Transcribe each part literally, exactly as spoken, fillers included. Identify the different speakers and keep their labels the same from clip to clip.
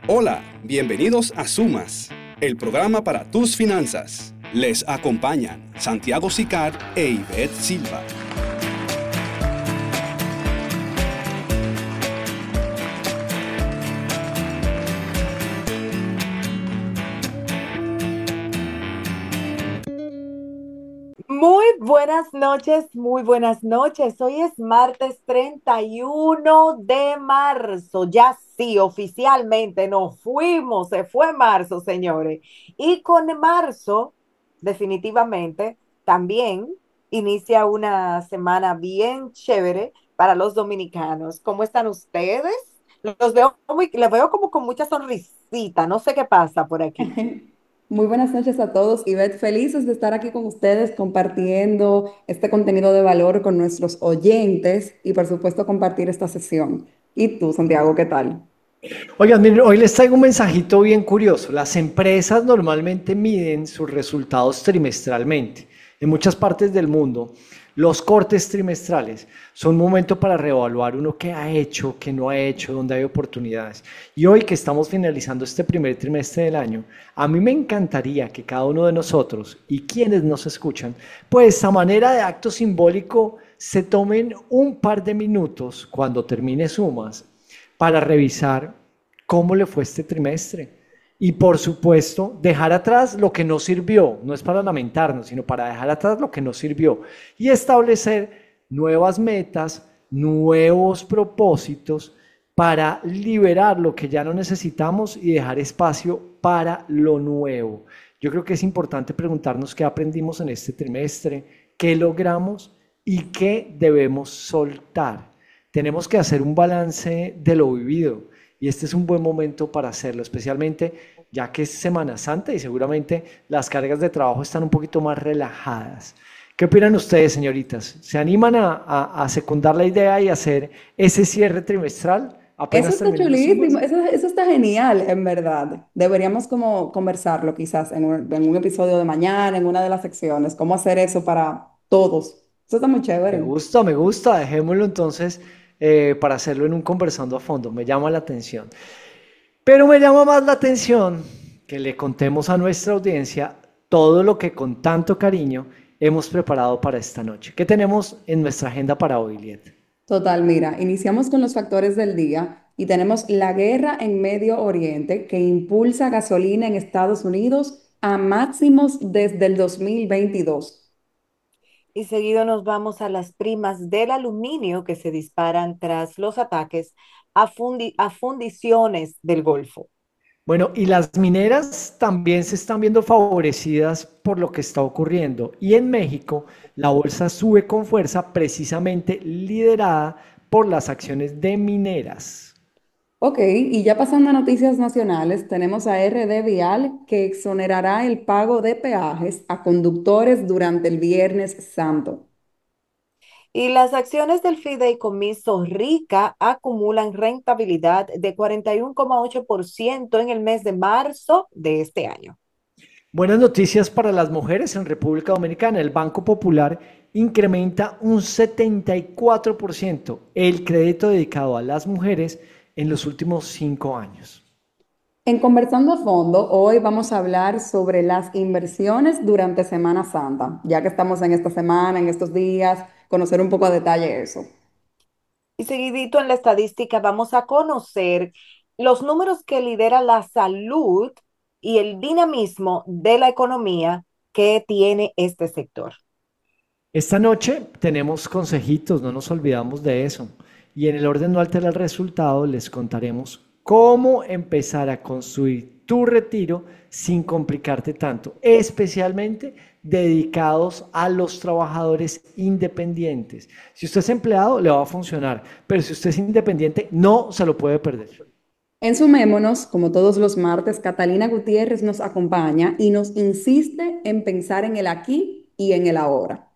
Speaker 1: Hola, bienvenidos a Sumas, el programa para tus finanzas. Les acompañan Santiago Sicar e Ivette Silva.
Speaker 2: Muy buenas noches, muy buenas noches. Hoy es martes treinta y uno de marzo. Ya sí, oficialmente nos fuimos, se fue marzo, señores. Y con marzo, definitivamente, también inicia una semana bien chévere para los dominicanos. ¿Cómo están ustedes? Los veo muy, les veo como con mucha sonrisita. No sé qué pasa por aquí.
Speaker 3: Muy buenas noches a todos. Ivette, felices de estar aquí con ustedes compartiendo este contenido de valor con nuestros oyentes y por supuesto compartir esta sesión. ¿Y tú, Santiago, qué tal?
Speaker 4: Oigan, miren, hoy les traigo un mensajito bien curioso. Las empresas normalmente miden sus resultados trimestralmente. En muchas partes del mundo, los cortes trimestrales son un momento para reevaluar uno qué ha hecho, qué no ha hecho, dónde hay oportunidades. Y hoy que estamos finalizando este primer trimestre del año, a mí me encantaría que cada uno de nosotros y quienes nos escuchan, pues a manera de acto simbólico, se tomen un par de minutos cuando termine sumas para revisar cómo le fue este trimestre. Y por supuesto, dejar atrás lo que no sirvió, no es para lamentarnos, sino para dejar atrás lo que no sirvió y establecer nuevas metas, nuevos propósitos para liberar lo que ya no necesitamos y dejar espacio para lo nuevo. Yo creo que es importante preguntarnos qué aprendimos en este trimestre, qué logramos y qué debemos soltar. Tenemos que hacer un balance de lo vivido y este es un buen momento para hacerlo, especialmente ya que es Semana Santa y seguramente las cargas de trabajo están un poquito más relajadas. ¿Qué opinan ustedes, señoritas? ¿Se animan a, a, a secundar la idea y hacer ese cierre trimestral
Speaker 3: Eso
Speaker 4: apenas
Speaker 3: está
Speaker 4: terminemos
Speaker 3: chulísimo,
Speaker 4: sumas?
Speaker 3: eso, eso está genial, en verdad. Deberíamos como conversarlo quizás en un, en un episodio de mañana, en una de las secciones, cómo hacer eso para todos. Eso está muy
Speaker 4: Me
Speaker 3: chévere.
Speaker 4: gusta, me gusta. Dejémoslo entonces eh, para hacerlo en un conversando a fondo. Me llama la atención. Pero me llama más la atención que le contemos a nuestra audiencia todo lo que con tanto cariño hemos preparado para esta noche. ¿Qué tenemos en nuestra agenda para hoy, Liet?
Speaker 3: Total, mira, iniciamos con los factores del día y tenemos la guerra en Medio Oriente que impulsa gasolina en Estados Unidos a máximos desde el dos mil veintidós.
Speaker 2: Y seguido nos vamos a las primas del aluminio que se disparan tras los ataques a, fundi- a fundiciones del Golfo.
Speaker 4: Bueno, y las mineras también se están viendo favorecidas por lo que está ocurriendo. Y en México, la bolsa sube con fuerza precisamente liderada por las acciones de mineras.
Speaker 3: Ok, y ya pasando a noticias nacionales, tenemos a R D Vial que exonerará el pago de peajes a conductores durante el Viernes Santo.
Speaker 2: Y las acciones del fideicomiso Rica acumulan rentabilidad de cuarenta y uno coma ocho por ciento en el mes de marzo de este año.
Speaker 4: Buenas noticias para las mujeres en República Dominicana. El Banco Popular incrementa un setenta y cuatro por ciento el crédito dedicado a las mujeres en los últimos cinco años.
Speaker 3: En Conversando a Fondo, hoy vamos a hablar sobre las inversiones durante Semana Santa, ya que estamos en esta semana, en estos días, conocer un poco a detalle eso.
Speaker 2: Y seguidito en la estadística vamos a conocer los números que lidera la salud y el dinamismo de la economía que tiene este sector.
Speaker 4: Esta noche tenemos consejitos, no nos olvidamos de eso. Y en el orden no altera el resultado, les contaremos cómo empezar a construir tu retiro sin complicarte tanto, especialmente dedicados a los trabajadores independientes. Si usted es empleado, le va a funcionar, pero si usted es independiente, no se lo puede perder.
Speaker 3: En Sumémonos, como todos los martes, Catalina Gutiérrez nos acompaña y nos insiste en pensar en el aquí y en el ahora.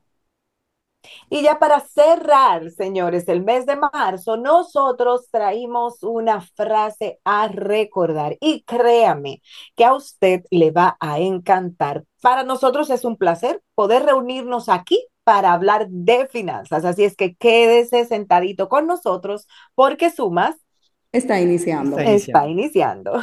Speaker 2: Y ya para cerrar, señores, el mes de marzo, nosotros traímos una frase a recordar y créame que a usted le va a encantar. Para nosotros es un placer poder reunirnos aquí para hablar de finanzas. Así es que quédese sentadito con nosotros porque sumas
Speaker 3: Está
Speaker 4: Está
Speaker 3: iniciando.
Speaker 2: Está
Speaker 4: iniciando.
Speaker 2: iniciando.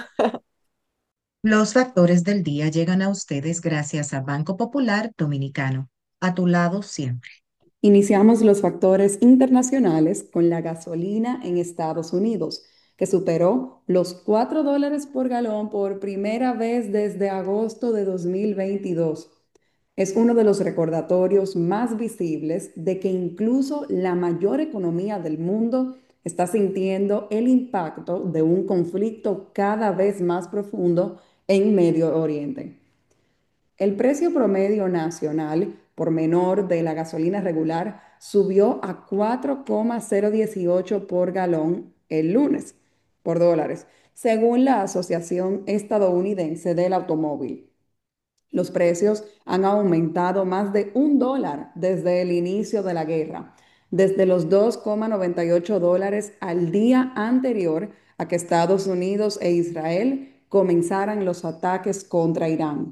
Speaker 5: Los factores del día llegan a ustedes gracias a Banco Popular Dominicano. A tu lado siempre.
Speaker 3: Iniciamos los factores internacionales con la gasolina en Estados Unidos, que superó los cuatro dólares por galón por primera vez desde agosto de dos mil veintidós. Es uno de los recordatorios más visibles de que incluso la mayor economía del mundo está sintiendo el impacto de un conflicto cada vez más profundo en Medio Oriente. El precio promedio nacional por menor de la gasolina regular subió a cuatro coma cero dieciocho por galón el lunes por dólares, según la Asociación Estadounidense del Automóvil. Los precios han aumentado más de un dólar desde el inicio de la guerra, desde los dos coma noventa y ocho dólares al día anterior a que Estados Unidos e Israel comenzaran los ataques contra Irán.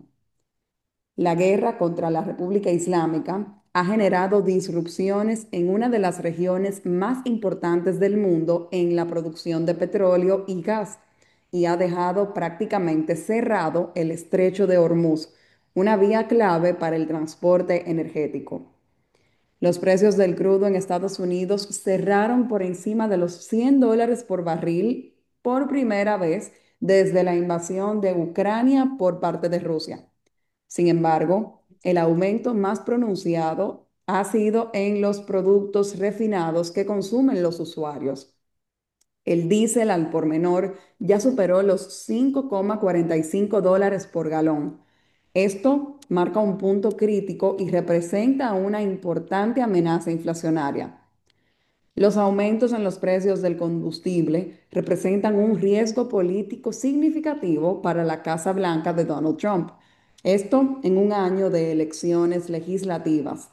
Speaker 3: La guerra contra la República Islámica ha generado disrupciones en una de las regiones más importantes del mundo en la producción de petróleo y gas y ha dejado prácticamente cerrado el estrecho de Hormuz, una vía clave para el transporte energético. Los precios del crudo en Estados Unidos cerraron por encima de los cien dólares por barril por primera vez desde la invasión de Ucrania por parte de Rusia. Sin embargo, el aumento más pronunciado ha sido en los productos refinados que consumen los usuarios. El diésel al por menor ya superó los cinco coma cuarenta y cinco dólares por galón. Esto marca un punto crítico y representa una importante amenaza inflacionaria. Los aumentos en los precios del combustible representan un riesgo político significativo para la Casa Blanca de Donald Trump. Esto en un año de elecciones legislativas.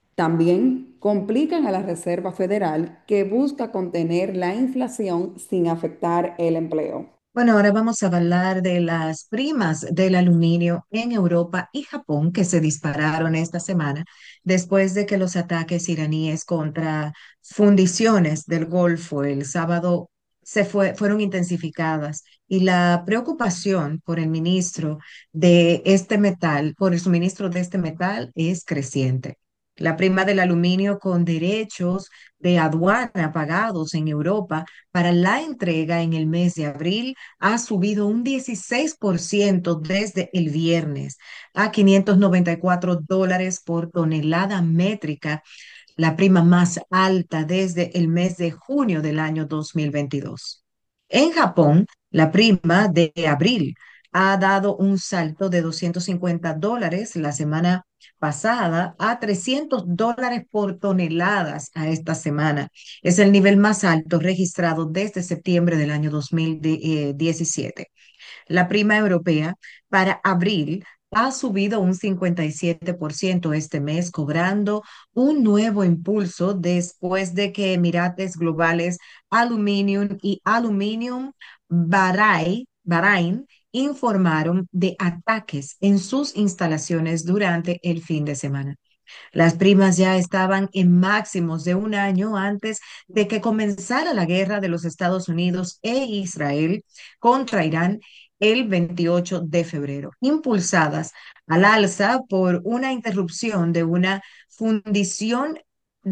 Speaker 3: También complican a la Reserva Federal, que busca contener la inflación sin afectar el empleo.
Speaker 5: Bueno, ahora vamos a hablar de las primas del aluminio en Europa y Japón que se dispararon esta semana después de que los ataques iraníes contra fundiciones del Golfo el sábado se fue, fueron intensificadas y la preocupación por el ministro de este metal, por el suministro de este metal es creciente. La prima del aluminio con derechos de aduana pagados en Europa para la entrega en el mes de abril ha subido un dieciséis por ciento desde el viernes a quinientos noventa y cuatro dólares por tonelada métrica, la prima más alta desde el mes de junio del año dos mil veintidós. En Japón, la prima de abril ha dado un salto de doscientos cincuenta dólares la semana pasada a trescientos dólares por toneladas a esta semana. Es el nivel más alto registrado desde septiembre del año dos mil diecisiete. La prima europea para abril ha subido un cincuenta y siete por ciento este mes, cobrando un nuevo impulso después de que Emirates Globales Aluminium y Aluminium Bahrain, Bahrain informaron de ataques en sus instalaciones durante el fin de semana. Las primas ya estaban en máximos de un año antes de que comenzara la guerra de los Estados Unidos e Israel contra Irán el veintiocho de febrero, impulsadas al alza por una interrupción de una fundición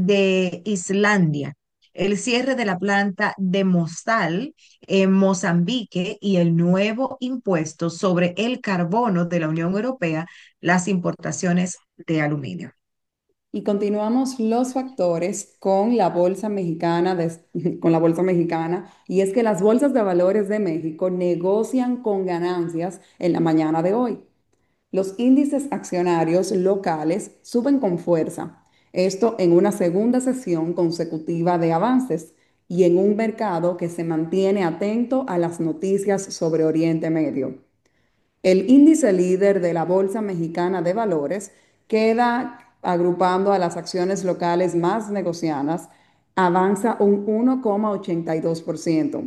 Speaker 5: de Islandia, el cierre de la planta de Mostal en Mozambique y el nuevo impuesto sobre el carbono de la Unión Europea, las importaciones de aluminio.
Speaker 3: Y continuamos los factores con la bolsa mexicana, de- con la bolsa mexicana, y es que las bolsas de valores de México negocian con ganancias en la mañana de hoy. Los índices accionarios locales suben con fuerza, esto en una segunda sesión consecutiva de avances y en un mercado que se mantiene atento a las noticias sobre Oriente Medio. El índice líder de la Bolsa Mexicana de Valores queda agrupando a las acciones locales más negociadas, avanza un uno coma ochenta y dos por ciento.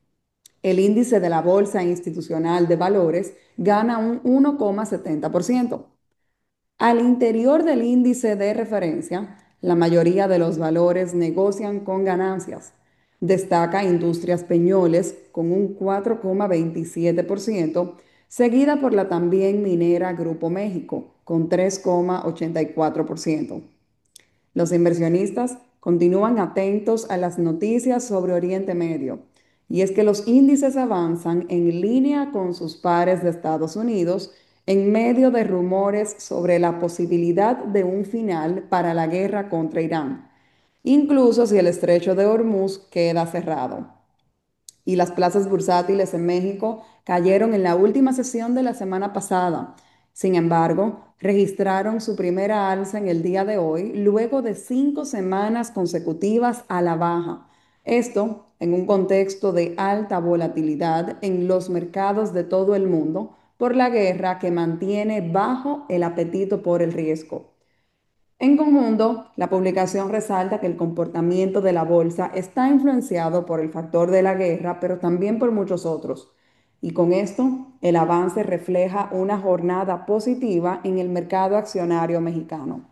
Speaker 3: El índice de la Bolsa Institucional de Valores gana un uno coma setenta por ciento. Al interior del índice de referencia, la mayoría de los valores negocian con ganancias. Destaca Industrias Peñoles con un cuatro coma veintisiete por ciento, seguida por la también minera Grupo México con tres coma ochenta y cuatro por ciento. Los inversionistas continúan atentos a las noticias sobre Oriente Medio, y es que los índices avanzan en línea con sus pares de Estados Unidos en medio de rumores sobre la posibilidad de un final para la guerra contra Irán, incluso si el estrecho de Hormuz queda cerrado. Y las plazas bursátiles en México cayeron en la última sesión de la semana pasada. Sin embargo, registraron su primera alza en el día de hoy, luego de cinco semanas consecutivas a la baja. Esto en un contexto de alta volatilidad en los mercados de todo el mundo por la guerra que mantiene bajo el apetito por el riesgo. En conjunto, la publicación resalta que el comportamiento de la bolsa está influenciado por el factor de la guerra, pero también por muchos otros. Y con esto, el avance refleja una jornada positiva en el mercado accionario mexicano.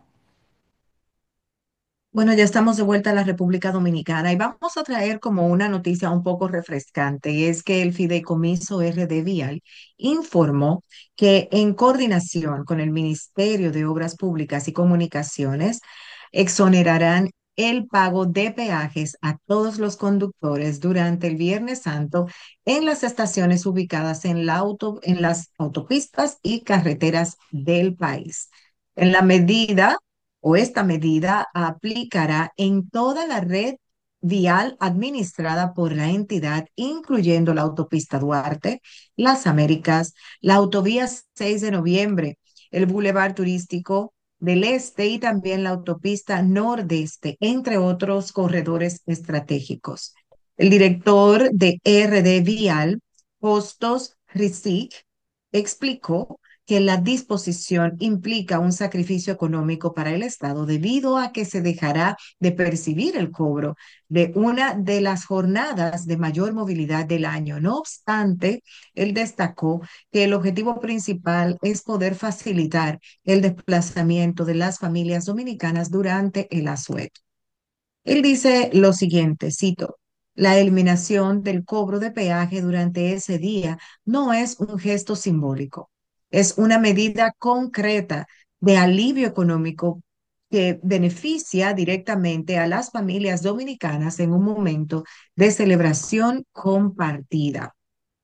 Speaker 5: Bueno, ya estamos de vuelta a la República Dominicana y vamos a traer como una noticia un poco refrescante, y es que el Fideicomiso R D Vial informó que en coordinación con el Ministerio de Obras Públicas y Comunicaciones exonerarán el pago de peajes a todos los conductores durante el Viernes Santo en las estaciones ubicadas en la auto, en las autopistas y carreteras del país. En la medida o esta medida aplicará en toda la red vial administrada por la entidad, incluyendo la autopista Duarte, Las Américas, la autovía seis de noviembre, el Boulevard Turístico del Este y también la autopista Nordeste, entre otros corredores estratégicos. El director de R D Vial, Hostos Rizik, explicó que la disposición implica un sacrificio económico para el Estado debido a que se dejará de percibir el cobro de una de las jornadas de mayor movilidad del año. No obstante, él destacó que el objetivo principal es poder facilitar el desplazamiento de las familias dominicanas durante el asueto. Él dice lo siguiente, cito: la eliminación del cobro de peaje durante ese día no es un gesto simbólico, es una medida concreta de alivio económico que beneficia directamente a las familias dominicanas en un momento de celebración compartida.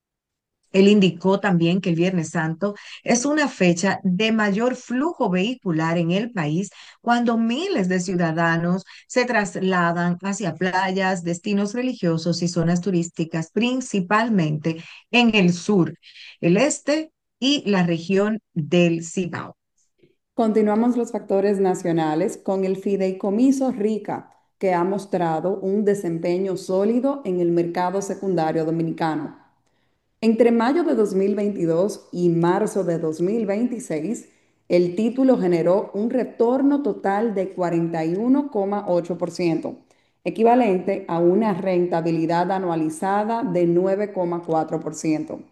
Speaker 5: Él indicó también que el Viernes Santo es una fecha de mayor flujo vehicular en el país cuando miles de ciudadanos se trasladan hacia playas, destinos religiosos y zonas turísticas, principalmente en el sur, el este y la región del Cibao.
Speaker 3: Continuamos los factores nacionales con el Fideicomiso RICA, que ha mostrado un desempeño sólido en el mercado secundario dominicano. Entre mayo de dos mil veintidós y marzo de dos mil veintiséis, el título generó un retorno total de cuarenta y uno coma ocho por ciento, equivalente a una rentabilidad anualizada de nueve coma cuatro por ciento.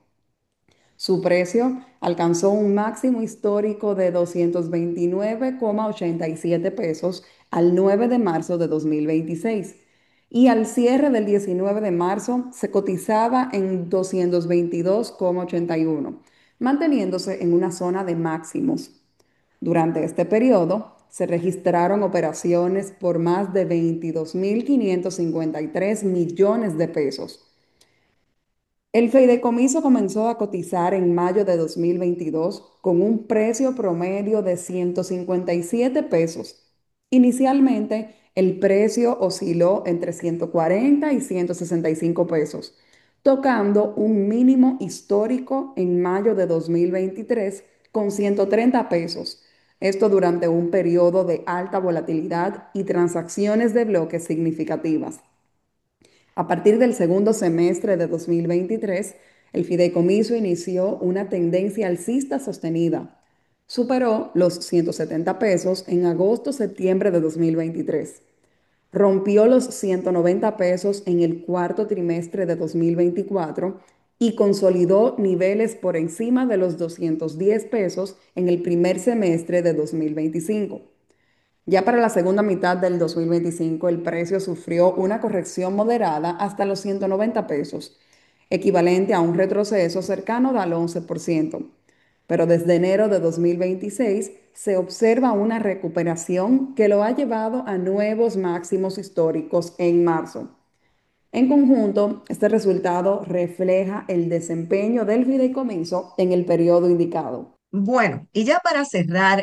Speaker 3: Su precio alcanzó un máximo histórico de doscientos veintinueve coma ochenta y siete pesos al nueve de marzo de dos mil veintiséis, y al cierre del diecinueve de marzo se cotizaba en doscientos veintidós coma ochenta y uno, manteniéndose en una zona de máximos. Durante este periodo se registraron operaciones por más de veintidós mil quinientos cincuenta y tres millones de pesos. El fideicomiso comenzó a cotizar en mayo de dos mil veintidós con un precio promedio de ciento cincuenta y siete pesos. Inicialmente, el precio osciló entre ciento cuarenta y ciento sesenta y cinco pesos, tocando un mínimo histórico en mayo de dos mil veintitrés con ciento treinta pesos. Esto durante un periodo de alta volatilidad y transacciones de bloques significativas. A partir del segundo semestre de dos mil veintitrés, el fideicomiso inició una tendencia alcista sostenida. Superó los ciento setenta pesos en agosto-septiembre de dos mil veintitrés. Rompió los ciento noventa pesos en el cuarto trimestre de dos mil veinticuatro y consolidó niveles por encima de los doscientos diez pesos en el primer semestre de dos mil veinticinco. Ya para la segunda mitad del dos mil veinticinco, el precio sufrió una corrección moderada hasta los ciento noventa pesos, equivalente a un retroceso cercano al once por ciento. Pero desde enero de dos mil veintiséis se observa una recuperación que lo ha llevado a nuevos máximos históricos en marzo. En conjunto, este resultado refleja el desempeño del fideicomiso en el periodo indicado.
Speaker 5: Bueno, y ya para cerrar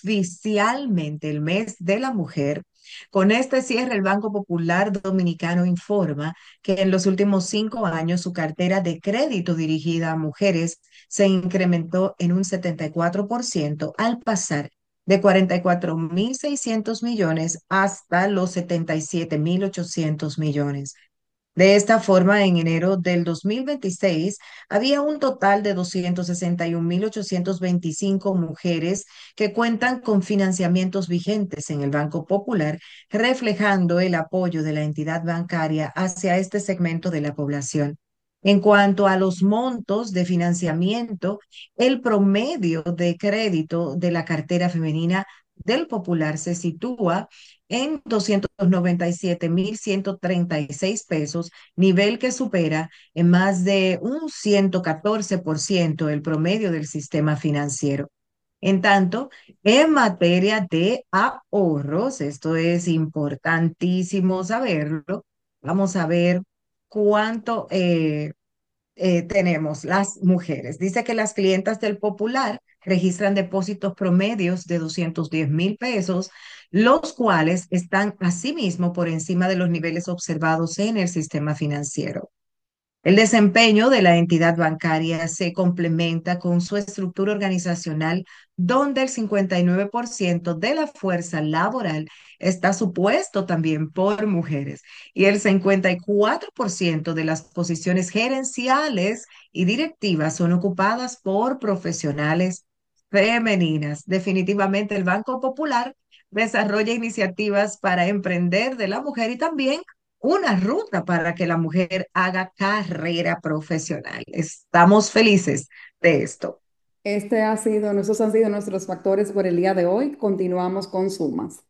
Speaker 5: oficialmente el mes de la mujer, con este cierre el Banco Popular Dominicano informa que en los últimos cinco años su cartera de crédito dirigida a mujeres se incrementó en un setenta y cuatro por ciento al pasar de cuarenta y cuatro mil seiscientos millones hasta los setenta y siete mil ochocientos millones. De esta forma, en enero del dos mil veintiséis había un total de doscientos sesenta y un mil ochocientos veinticinco mujeres que cuentan con financiamientos vigentes en el Banco Popular, reflejando el apoyo de la entidad bancaria hacia este segmento de la población. En cuanto a los montos de financiamiento, el promedio de crédito de la cartera femenina del Popular se sitúa en doscientos noventa y siete mil ciento treinta y seis pesos, nivel que supera en más de un ciento catorce por ciento el promedio del sistema financiero. En tanto, en materia de ahorros, esto es importantísimo saberlo, vamos a ver cuánto eh, eh, tenemos las mujeres. Dice que las clientas del Popular registran depósitos promedios de doscientos diez mil pesos, los cuales están asimismo por encima de los niveles observados en el sistema financiero. El desempeño de la entidad bancaria se complementa con su estructura organizacional, donde el cincuenta y nueve por ciento de la fuerza laboral está supuesto también por mujeres y el cincuenta y cuatro por ciento de las posiciones gerenciales y directivas son ocupadas por profesionales femeninas. Definitivamente el Banco Popular desarrolla iniciativas para emprender de la mujer y también una ruta para que la mujer haga carrera profesional. Estamos felices de esto.
Speaker 3: Este ha sido, esos han sido nuestros factores por el día de hoy. Continuamos con sumas.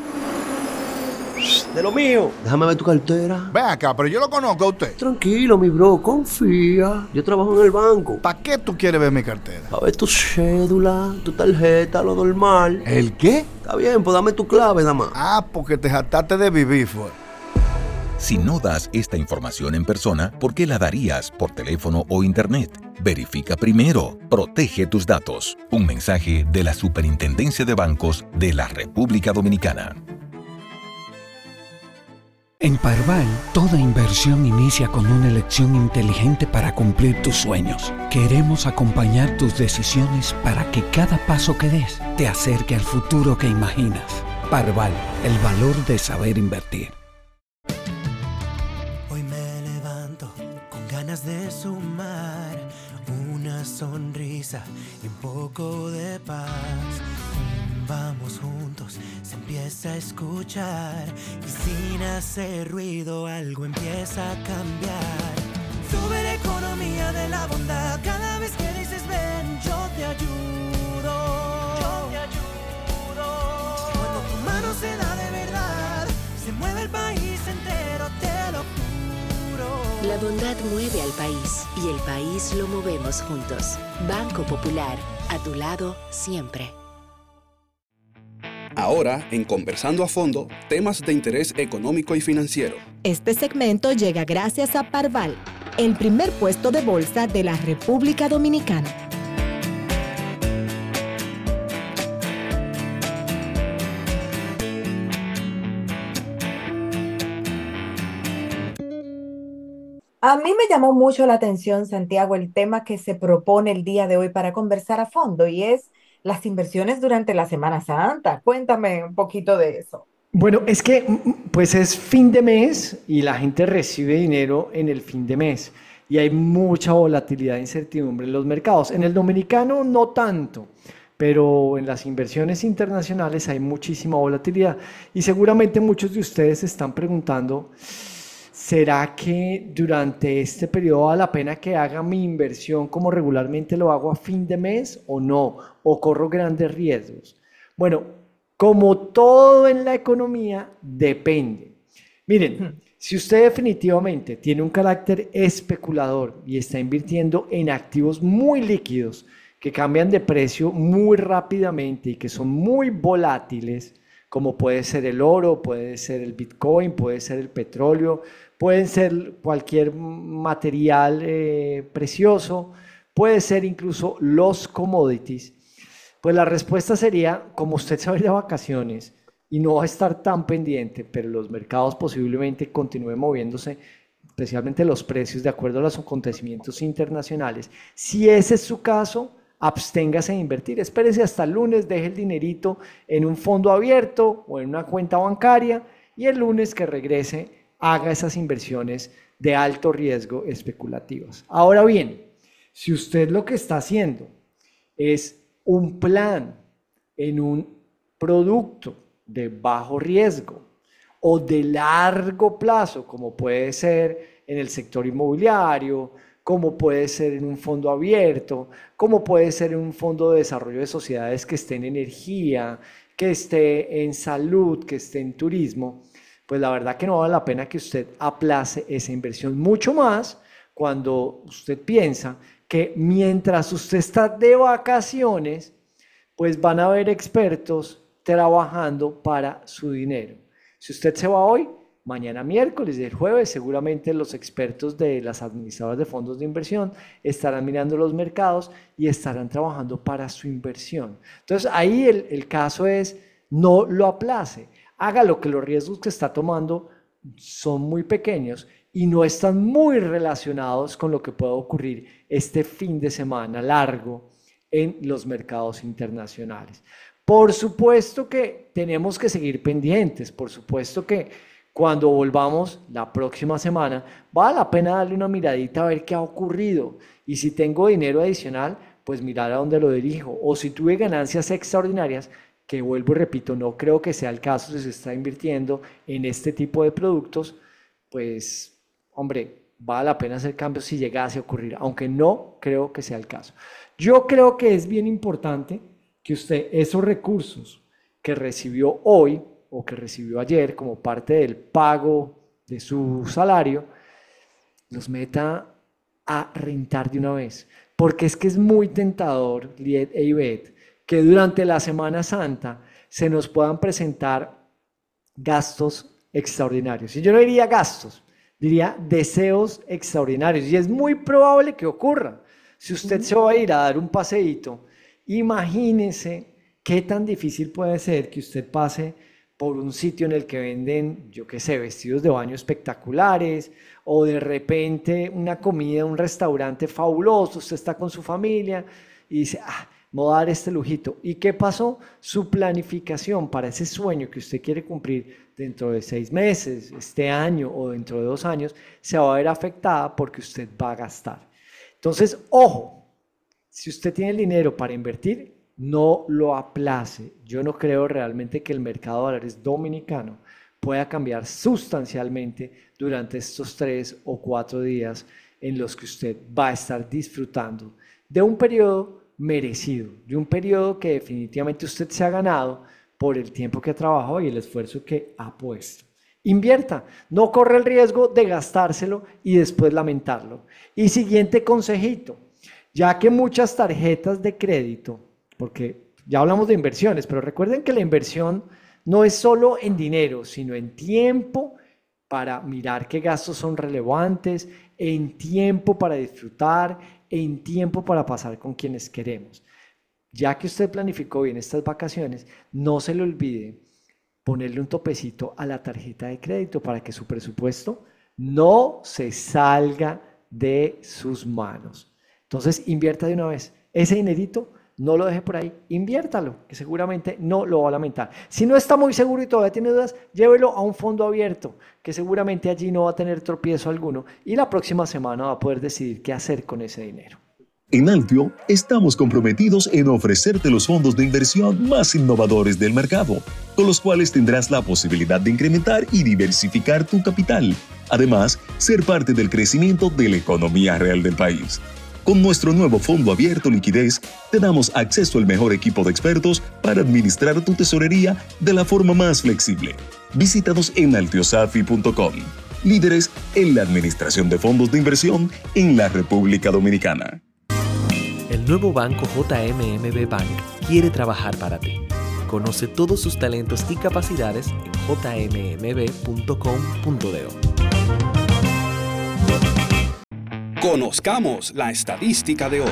Speaker 6: De lo mío. Déjame ver tu cartera.
Speaker 7: Ven acá, pero yo lo conozco a usted.
Speaker 6: Tranquilo, mi bro, confía. Yo trabajo en el banco.
Speaker 7: ¿Para qué tú quieres ver mi cartera?
Speaker 6: A ver tu cédula, tu tarjeta, lo normal.
Speaker 7: ¿El qué?
Speaker 6: Está bien, pues dame tu clave, nada más.
Speaker 7: Ah, porque te jactaste de vivir, fue.
Speaker 8: Si no das esta información en persona, ¿por qué la darías por teléfono o internet? Verifica primero. Protege tus datos. Un mensaje de la Superintendencia de Bancos de la República Dominicana.
Speaker 9: En Parval, toda inversión inicia con una elección inteligente para cumplir tus sueños. Queremos acompañar tus decisiones para que cada paso que des te acerque al futuro que imaginas. Parval, el valor de saber invertir.
Speaker 10: Hoy me levanto con ganas de sumar una sonrisa y un poco de paz. Vamos juntos, se empieza a escuchar y sin hacer ruido algo empieza a cambiar. Sube la economía de la bondad cada vez que dices ven, yo te ayudo. Yo te ayudo. Cuando tu mano se da de verdad, se mueve el país entero, te lo juro.
Speaker 11: La bondad mueve al país y el país lo movemos juntos. Banco Popular, a tu lado siempre.
Speaker 1: Ahora, en Conversando a Fondo, temas de interés económico y financiero.
Speaker 12: Este segmento llega gracias a Parval, el primer puesto de bolsa de la República Dominicana.
Speaker 2: A mí me llamó mucho la atención, Santiago, el tema que se propone el día de hoy para conversar a fondo y es las inversiones durante la Semana Santa. Cuéntame un poquito de eso.
Speaker 4: Bueno, es que pues es fin de mes y la gente recibe dinero en el fin de mes y hay mucha volatilidad e incertidumbre en los mercados. En el dominicano no tanto, pero en las inversiones internacionales hay muchísima volatilidad y seguramente muchos de ustedes se están preguntando, ¿será que durante este periodo vale la pena que haga mi inversión como regularmente lo hago a fin de mes o no? ¿O corro grandes riesgos? Bueno, Como todo en la economía, depende. Miren, si usted definitivamente tiene un carácter especulador y está invirtiendo en activos muy líquidos que cambian de precio muy rápidamente y que son muy volátiles, como puede ser el oro, puede ser el Bitcoin, puede ser el petróleo, puede ser cualquier material eh, precioso, puede ser incluso los commodities, pues la respuesta sería, como usted se va a ir de vacaciones y no va a estar tan pendiente, pero los mercados posiblemente continúen moviéndose, especialmente los precios de acuerdo a los acontecimientos internacionales. Si ese es su caso, absténgase de invertir, espérese hasta el lunes, deje el dinerito en un fondo abierto o en una cuenta bancaria y el lunes que regrese haga esas inversiones de alto riesgo especulativas. Ahora bien, si usted lo que está haciendo es un plan en un producto de bajo riesgo o de largo plazo, como puede ser en el sector inmobiliario, como puede ser en un fondo abierto, como puede ser en un fondo de desarrollo de sociedades que esté en energía, que esté en salud, que esté en turismo, pues la verdad que no vale la pena que usted aplace esa inversión, mucho más cuando usted piensa que mientras usted está de vacaciones, pues van a haber expertos trabajando para su dinero. Si usted se va hoy, mañana miércoles y el jueves, seguramente los expertos de las administradoras de fondos de inversión estarán mirando los mercados y estarán trabajando para su inversión. Entonces ahí el, el caso es, no lo aplace, hágalo, que los riesgos que está tomando son muy pequeños y no están muy relacionados con lo que puede ocurrir este fin de semana largo en los mercados internacionales. Por supuesto que tenemos que seguir pendientes, por supuesto que cuando volvamos la próxima semana, vale la pena darle una miradita a ver qué ha ocurrido y si tengo dinero adicional, pues mirar a dónde lo dirijo, o si tuve ganancias extraordinarias, que vuelvo y repito, no creo que sea el caso si se está invirtiendo en este tipo de productos, pues hombre, vale la pena hacer cambios si llegase a ocurrir, aunque no creo que sea el caso. Yo creo que es bien importante que usted esos recursos que recibió hoy o que recibió ayer como parte del pago de su salario, los meta a rentar de una vez, porque es que es muy tentador, Liet e Ivette, que durante la Semana Santa se nos puedan presentar gastos extraordinarios. Y yo no diría gastos, diría deseos extraordinarios, y es muy probable que ocurra. Si usted se va a ir a dar un paseíto, imagínese qué tan difícil puede ser que usted pase por un sitio en el que venden, yo qué sé, vestidos de baño espectaculares, o de repente una comida, un restaurante fabuloso, usted está con su familia y dice, ah, me voy a dar este lujito. ¿Y qué pasó? Su planificación para ese sueño que usted quiere cumplir dentro de seis meses, este año o dentro de dos años, se va a ver afectada porque usted va a gastar. Entonces, ojo, si usted tiene el dinero para invertir, no lo aplace. Yo no creo realmente que el mercado de valores dominicano pueda cambiar sustancialmente durante estos tres o cuatro días en los que usted va a estar disfrutando de un periodo merecido, de un periodo que definitivamente usted se ha ganado por el tiempo que ha trabajado y el esfuerzo que ha puesto. Invierta, no corre el riesgo de gastárselo y después lamentarlo. Y siguiente consejito, ya que muchas tarjetas de crédito, porque ya hablamos de inversiones, pero recuerden que la inversión no es solo en dinero, sino en tiempo para mirar qué gastos son relevantes, en tiempo para disfrutar, en tiempo para pasar con quienes queremos. Ya que usted planificó bien estas vacaciones, no se le olvide ponerle un topecito a la tarjeta de crédito para que su presupuesto no se salga de sus manos. Entonces, invierta de una vez. Ese dinerito, no lo deje por ahí, inviértalo, que seguramente no lo va a lamentar. Si no está muy seguro y todavía tiene dudas, llévelo a un fondo abierto, que seguramente allí no va a tener tropiezo alguno y la próxima semana va a poder decidir qué hacer con ese dinero.
Speaker 13: En Altio estamos comprometidos en ofrecerte los fondos de inversión más innovadores del mercado, con los cuales tendrás la posibilidad de incrementar y diversificar tu capital. Además, ser parte del crecimiento de la economía real del país. Con nuestro nuevo fondo abierto liquidez, te damos acceso al mejor equipo de expertos para administrar tu tesorería de la forma más flexible. Visítanos en altiosafi punto com, líderes en la administración de fondos de inversión en la República Dominicana.
Speaker 14: El nuevo banco J M M B Bank quiere trabajar para ti. Conoce todos sus talentos y capacidades en j m m b punto com punto d o.
Speaker 1: Conozcamos la estadística de hoy.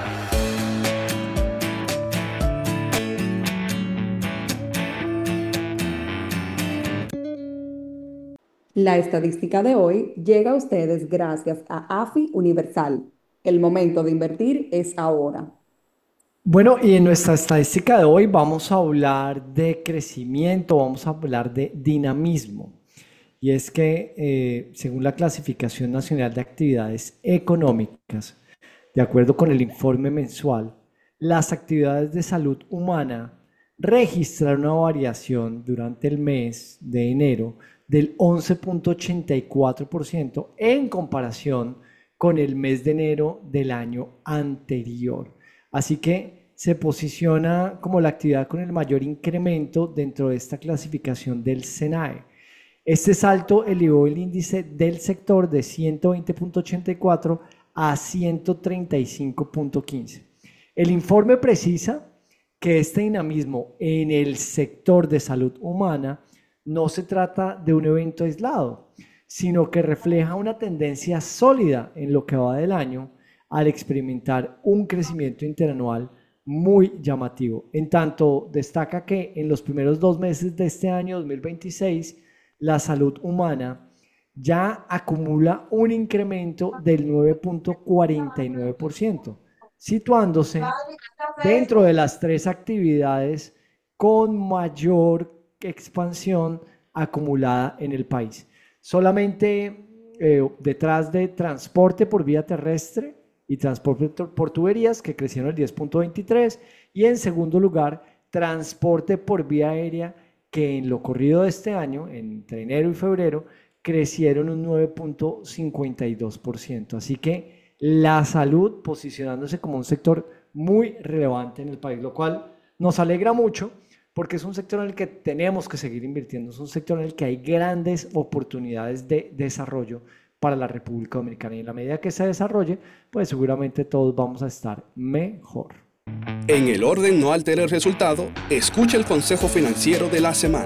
Speaker 3: La estadística de hoy llega a ustedes gracias a AFI Universal. El momento de invertir es ahora.
Speaker 4: Bueno, y en nuestra estadística de hoy vamos a hablar de crecimiento, vamos a hablar de dinamismo. Y es que, eh, según la Clasificación Nacional de Actividades Económicas, de acuerdo con el informe mensual, las actividades de salud humana registraron una variación durante el mes de enero del once punto ochenta y cuatro por ciento en comparación con el mes de enero del año anterior. Así que se posiciona como la actividad con el mayor incremento dentro de esta clasificación del SENAE. Este salto elevó el índice del sector de ciento veinte punto ochenta y cuatro a ciento treinta y cinco punto quince. El informe precisa que este dinamismo en el sector de salud humana no se trata de un evento aislado, sino que refleja una tendencia sólida en lo que va del año al experimentar un crecimiento interanual muy llamativo. En tanto, destaca que en los primeros dos meses de este año dos mil veintiséis, la salud humana ya acumula un incremento del nueve punto cuarenta y nueve por ciento, situándose dentro de las tres actividades con mayor expansión acumulada en el país. Solamente eh, detrás de transporte por vía terrestre y transporte por tuberías, que crecieron el diez punto veintitrés, y en segundo lugar, transporte por vía aérea, que en lo corrido de este año, entre enero y febrero, crecieron un nueve punto cincuenta y dos por ciento. Así que la salud posicionándose como un sector muy relevante en el país, lo cual nos alegra mucho porque es un sector en el que tenemos que seguir invirtiendo, es un sector en el que hay grandes oportunidades de desarrollo para la República Dominicana, y en la medida que se desarrolle, pues seguramente todos vamos a estar mejor.
Speaker 1: En el orden no altera el resultado, escucha el consejo financiero de la semana.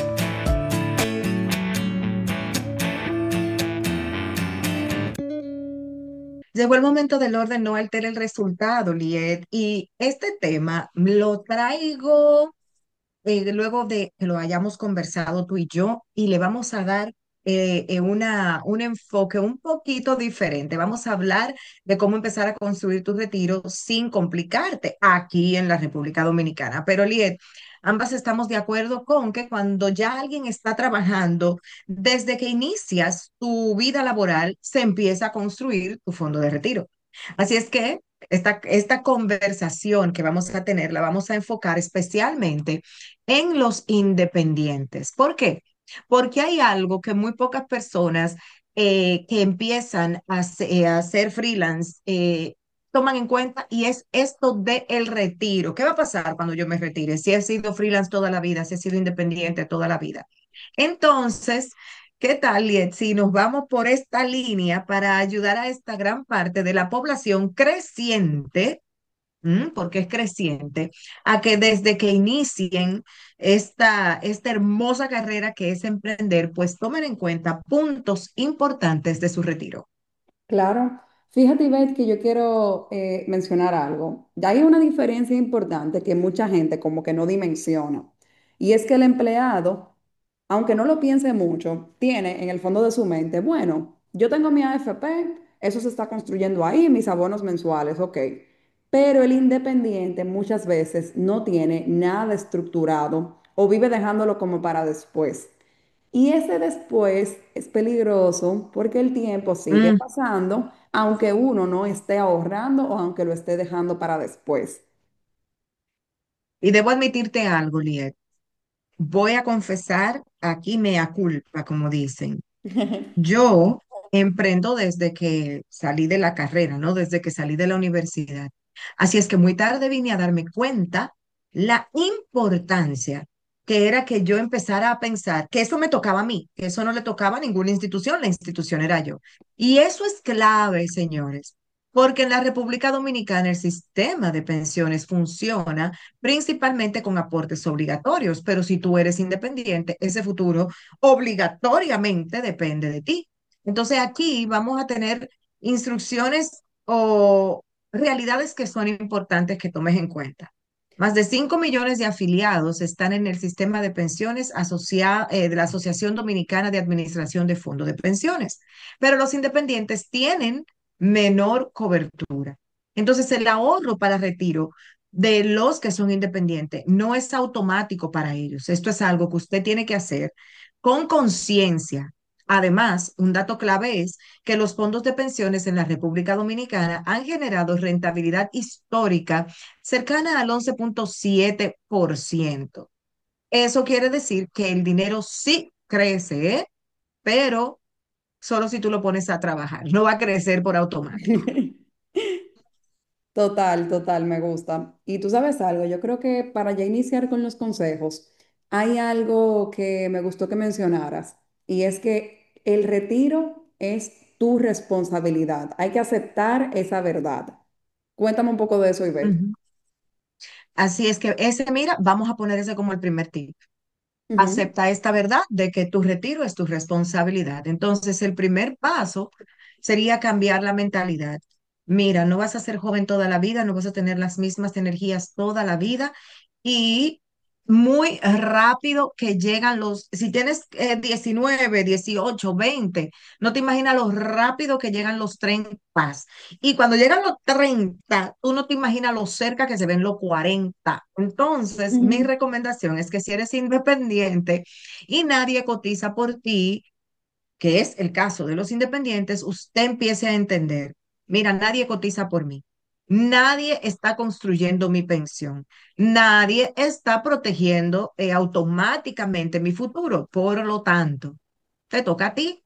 Speaker 5: Llegó el momento del orden no altera el resultado, Liet, y este tema lo traigo eh, luego de que lo hayamos conversado tú y yo, y le vamos a dar eh, eh, una, un enfoque un poquito diferente. Vamos a hablar de cómo empezar a construir tu retiro sin complicarte aquí en la República Dominicana. Pero, Liet, ambas estamos de acuerdo con que cuando ya alguien está trabajando, desde que inicias tu vida laboral, se empieza a construir tu fondo de retiro. Así es que esta, esta conversación que vamos a tener la vamos a enfocar especialmente en los independientes. ¿Por qué? Porque hay algo que muy pocas personas eh, que empiezan a, se- a hacer freelance eh, toman en cuenta, y es esto del retiro. ¿Qué va a pasar cuando yo me retire? Si he sido freelance toda la vida, si he sido independiente toda la vida. Entonces, ¿qué tal, Liet, si nos vamos por esta línea para ayudar a esta gran parte de la población creciente? ¿M? Porque es creciente, a que desde que inicien esta, esta hermosa carrera que es emprender, pues tomen en cuenta puntos importantes de su retiro.
Speaker 3: Claro. Fíjate, Ivette, que yo quiero eh, mencionar algo. Ya hay una diferencia importante que mucha gente como que no dimensiona. Y es que el empleado, aunque no lo piense mucho, tiene en el fondo de su mente, bueno, yo tengo mi A F P, eso se está construyendo ahí, mis abonos mensuales, ok. Pero el independiente muchas veces no tiene nada estructurado o vive dejándolo como para después. Y ese después es peligroso porque el tiempo sigue
Speaker 5: Mm,
Speaker 3: pasando, aunque uno no esté ahorrando o aunque lo esté dejando para después.
Speaker 5: Y debo admitirte algo, Liet. Voy a confesar aquí mea culpa, como dicen. Yo emprendo desde que salí de la carrera, ¿no? Desde que salí de la universidad. Así es que muy tarde vine a darme cuenta la importancia que era que yo empezara a pensar que eso me tocaba a mí, que eso no le tocaba a ninguna institución, la institución era yo. Y eso es clave, señores, porque en la República Dominicana el sistema de pensiones funciona principalmente con aportes obligatorios, pero si tú eres independiente, ese futuro obligatoriamente depende de ti. Entonces aquí vamos a tener instrucciones o realidades que son importantes que tomes en cuenta. Más de cinco millones de afiliados están en el sistema de pensiones asocia- eh, de la Asociación Dominicana de Administración de Fondos de Pensiones, pero los independientes tienen menor cobertura. Entonces, el ahorro para retiro de los que son independientes no es automático para ellos. Esto es algo que usted tiene que hacer con conciencia. Además, un dato clave es que los fondos de pensiones en la República Dominicana han generado rentabilidad histórica cercana al once punto siete por ciento. Eso quiere decir que el dinero sí crece, ¿eh? Pero solo si tú lo pones a trabajar, no va a crecer por automático.
Speaker 3: Total, total, me gusta. Y tú sabes algo, yo creo que para ya iniciar con los consejos, hay algo que me gustó que mencionaras, y es que el retiro es tu responsabilidad. Hay que aceptar esa verdad. Cuéntame un poco de eso, Ivette.
Speaker 5: Ujú. Así es que ese, mira, vamos a poner ese como el primer tip.
Speaker 3: Ujú.
Speaker 5: Acepta esta verdad de que tu retiro es tu responsabilidad. Entonces, el primer paso sería cambiar la mentalidad. Mira, no vas a ser joven toda la vida, no vas a tener las mismas energías toda la vida y muy rápido que llegan los, si tienes eh, diecinueve, dieciocho, veinte, no te imaginas lo rápido que llegan los treinta. Y cuando llegan los treinta, tú no te imaginas lo cerca que se ven los cuarenta. Entonces, mi
Speaker 3: Ujú.
Speaker 5: recomendación es que si eres independiente y nadie cotiza por ti, que es el caso de los independientes, usted empiece a entender, mira, nadie cotiza por mí. Nadie está construyendo mi pensión. Nadie está protegiendo eh, automáticamente mi futuro. Por lo tanto, te toca a ti.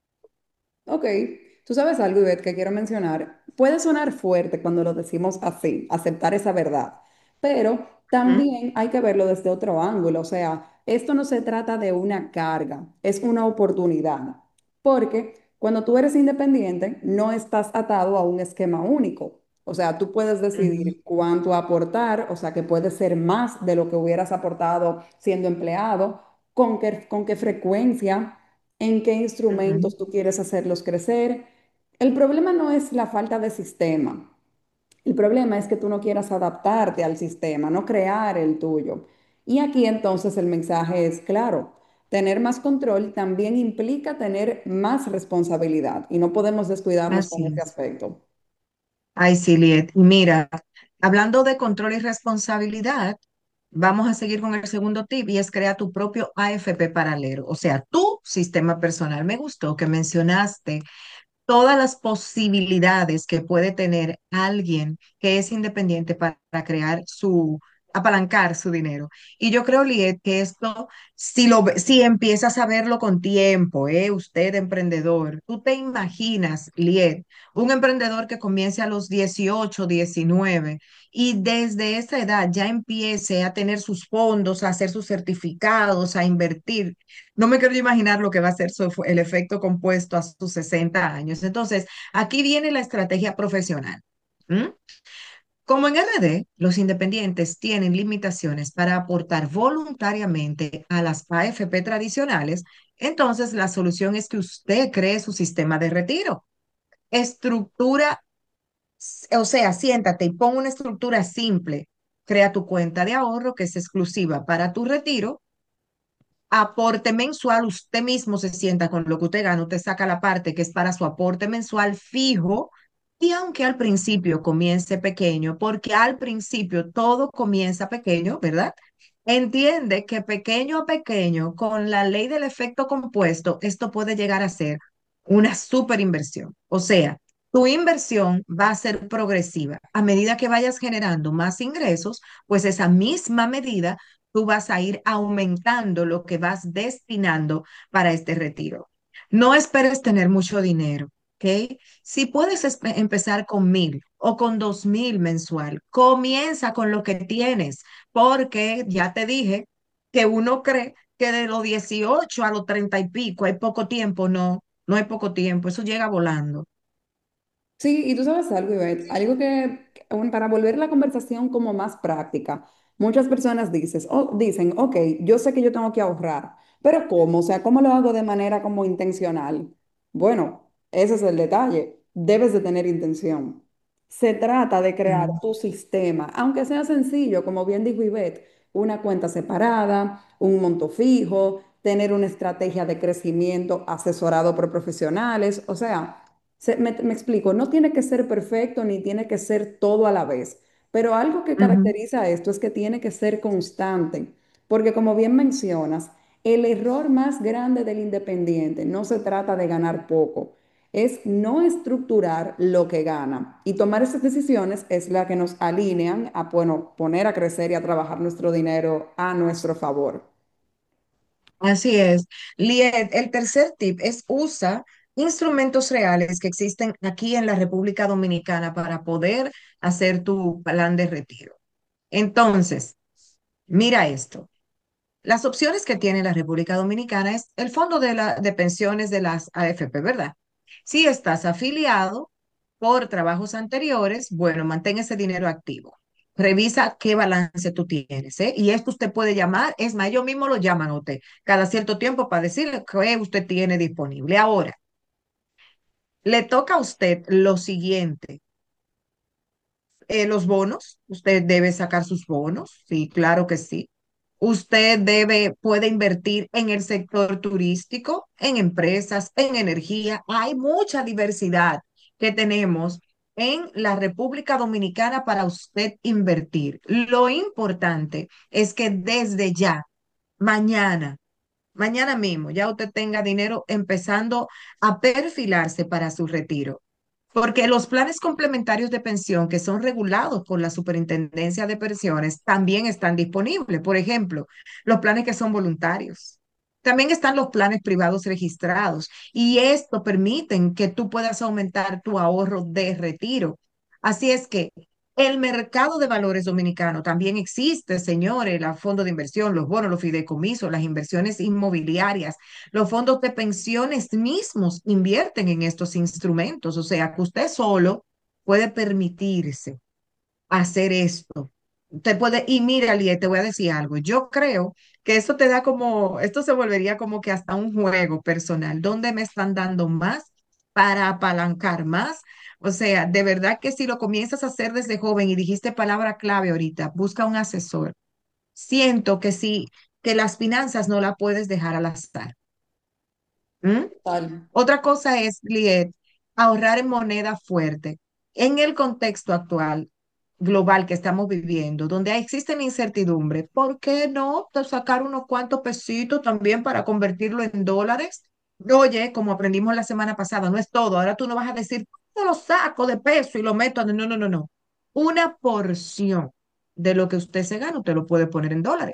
Speaker 3: Ok, tú sabes algo, Ivette, que quiero mencionar. Puede sonar fuerte cuando lo decimos así, aceptar esa verdad, pero
Speaker 5: ¿Mm?
Speaker 3: también hay que verlo desde otro ángulo. O sea, esto no se trata de una carga, es una oportunidad. Porque cuando tú eres independiente, no estás atado a un esquema único. O sea, tú puedes
Speaker 5: Ujú,
Speaker 3: decidir cuánto aportar, o sea, que puede ser más de lo que hubieras aportado siendo empleado, con qué, con qué frecuencia, en qué
Speaker 5: ujú.
Speaker 3: instrumentos tú quieres hacerlos crecer. El problema no es la falta de sistema. El problema es que tú no quieras adaptarte al sistema, no crear el tuyo. Y aquí entonces el mensaje es claro. Tener más control también implica tener más responsabilidad y no podemos descuidarnos con
Speaker 5: Así
Speaker 3: ese
Speaker 5: es.
Speaker 3: aspecto.
Speaker 5: Ay, sí, Liet. Y mira, hablando de control y responsabilidad, vamos a seguir con el segundo tip y es crear tu propio A F P paralelo, o sea, tu sistema personal. Me gustó que mencionaste todas las posibilidades que puede tener alguien que es independiente para crear su, apalancar su dinero. Y yo creo, Liet, que esto, si lo, ve- si empiezas a verlo con tiempo, ¿eh? Usted emprendedor, tú te imaginas, Liet, un emprendedor que comience a los dieciocho, diecinueve y desde esa edad ya empiece a tener sus fondos, a hacer sus certificados, a invertir. No me quiero imaginar lo que va a ser su- el efecto compuesto a sus sesenta años. Entonces, aquí viene la estrategia profesional. ¿M? Como en R D, los independientes tienen limitaciones para aportar voluntariamente a las A F P tradicionales, entonces la solución es que usted cree su sistema de retiro. Estructura, o sea, siéntate y pon una estructura simple. Crea tu cuenta de ahorro que es exclusiva para tu retiro, aporte mensual, usted mismo se sienta con lo que usted gana, usted saca la parte que es para su aporte mensual fijo, y aunque al principio comience pequeño, porque al principio todo comienza pequeño, ¿verdad? Entiende que pequeño a pequeño, con la ley del efecto compuesto, esto puede llegar a ser una super inversión. O sea, tu inversión va a ser progresiva. A medida que vayas generando más ingresos, pues esa misma medida tú vas a ir aumentando lo que vas destinando para este retiro. No esperes tener mucho dinero, ¿ok? Si puedes espe- empezar con mil o con dos mil mensual, comienza con lo que tienes, porque ya te dije que uno cree que de los dieciocho a los treinta y pico hay poco tiempo. No, no hay poco tiempo, eso llega volando.
Speaker 3: Sí, y tú sabes algo, Ivette, algo que, que, bueno, para volver la conversación como más práctica, muchas personas dices, oh, dicen, ok, yo sé que yo tengo que ahorrar, pero ¿cómo? O sea, ¿cómo lo hago de manera como intencional? Bueno, ese es el detalle, debes de tener intención. Se trata de crear
Speaker 5: Mm.
Speaker 3: tu sistema, aunque sea sencillo, como bien dijo Ivette, una cuenta separada, un monto fijo, tener una estrategia de crecimiento asesorado por profesionales, o sea... Se- me, me explico, no tiene que ser perfecto ni tiene que ser todo a la vez, pero algo que
Speaker 5: Ujú.
Speaker 3: caracteriza esto es que tiene que ser constante, porque como bien mencionas, el error más grande del independiente no se trata de ganar poco, es no estructurar lo que gana y tomar esas decisiones es la que nos alinean a, bueno, poner a crecer y a trabajar nuestro dinero a nuestro favor.
Speaker 5: Así es. Liet, el tercer tip es usa instrumentos reales que existen aquí en la República Dominicana para poder hacer tu plan de retiro. Entonces, mira esto. Las opciones que tiene la República Dominicana es el fondo de, la, de pensiones de las A F P, ¿verdad? Si estás afiliado por trabajos anteriores, bueno, mantén ese dinero activo. Revisa qué balance tú tienes, ¿eh? Y esto usted puede llamar, es más, ellos mismos lo llaman a usted cada cierto tiempo para decirle qué usted tiene disponible. Ahora, le toca a usted lo siguiente, eh, los bonos, usted debe sacar sus bonos, sí, claro que sí. Usted debe, puede invertir en el sector turístico, en empresas, en energía. Hay mucha diversidad que tenemos en la República Dominicana para usted invertir. Lo importante es que desde ya, mañana, mañana mismo, ya usted tenga dinero empezando a perfilarse para su retiro. Porque los planes complementarios de pensión que son regulados por la Superintendencia de Pensiones también están disponibles. Por ejemplo, los planes que son voluntarios. También están los planes privados registrados y esto permiten que tú puedas aumentar tu ahorro de retiro. Así es que el mercado de valores dominicano también existe, señores, el fondo de inversión, los bonos, los fideicomisos, las inversiones inmobiliarias, los fondos de pensiones mismos invierten en estos instrumentos, o sea que usted solo puede permitirse hacer esto. Usted puede, y mira, Liet, te voy a decir algo. Yo creo que esto te da como, esto se volvería como que hasta un juego personal, donde me están dando más para apalancar más. O sea, de verdad que si lo comienzas a hacer desde joven y dijiste palabra clave ahorita, busca un asesor. Siento que sí, que las finanzas no las puedes dejar al azar. ¿Mm?
Speaker 3: Total.
Speaker 5: Otra cosa es, Liet, ahorrar en moneda fuerte. En el contexto actual, global que estamos viviendo, donde existen incertidumbre, ¿por qué no te sacar unos cuantos pesitos también para convertirlo en dólares? Oye, como aprendimos la semana pasada, no es todo. Ahora tú no vas a decir, yo lo saco de peso y lo meto. No, no, no, no. Una porción de lo que usted se gana, usted lo puede poner en dólares.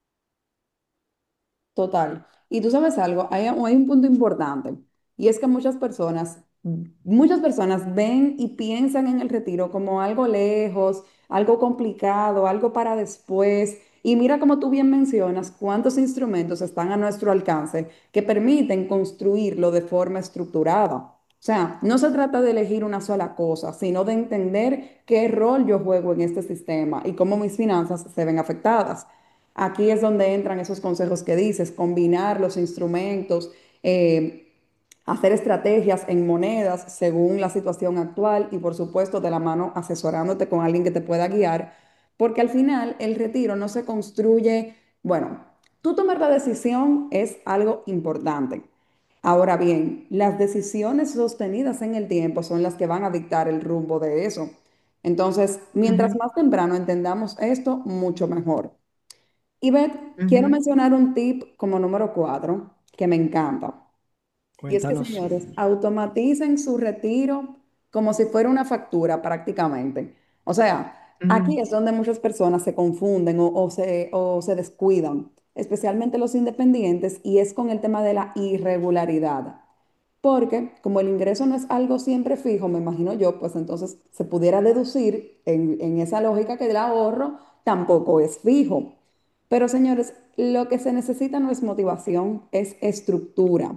Speaker 3: Total. Y tú sabes algo, hay, hay un punto importante y es que muchas personas, muchas personas ven y piensan en el retiro como algo lejos, algo complicado, algo para después. Y mira como tú bien mencionas, cuántos instrumentos están a nuestro alcance que permiten construirlo de forma estructurada. O sea, no se trata de elegir una sola cosa, sino de entender qué rol yo juego en este sistema y cómo mis finanzas se ven afectadas. Aquí es donde entran esos consejos que dices, combinar los instrumentos, eh, hacer estrategias en monedas según la situación actual y por supuesto de la mano asesorándote con alguien que te pueda guiar, porque al final el retiro no se construye, bueno, tú tomar la decisión es algo importante. Ahora bien, las decisiones sostenidas en el tiempo son las que van a dictar el rumbo de eso. Entonces, mientras
Speaker 5: Ujú,
Speaker 3: más temprano entendamos esto, mucho mejor. Y Beth, quiero
Speaker 5: ujú.
Speaker 3: mencionar un tip como número cuatro que me encanta. Y es que,
Speaker 4: Cuéntanos.
Speaker 3: señores, automaticen su retiro como si fuera una factura prácticamente. O sea, aquí
Speaker 5: Ujú.
Speaker 3: es donde muchas personas se confunden o, o se, o se descuidan, especialmente los independientes, y es con el tema de la irregularidad. Porque como el ingreso no es algo siempre fijo, me imagino yo, pues entonces se pudiera deducir en, en esa lógica que el ahorro tampoco es fijo. Pero señores, lo que se necesita no es motivación, es estructura.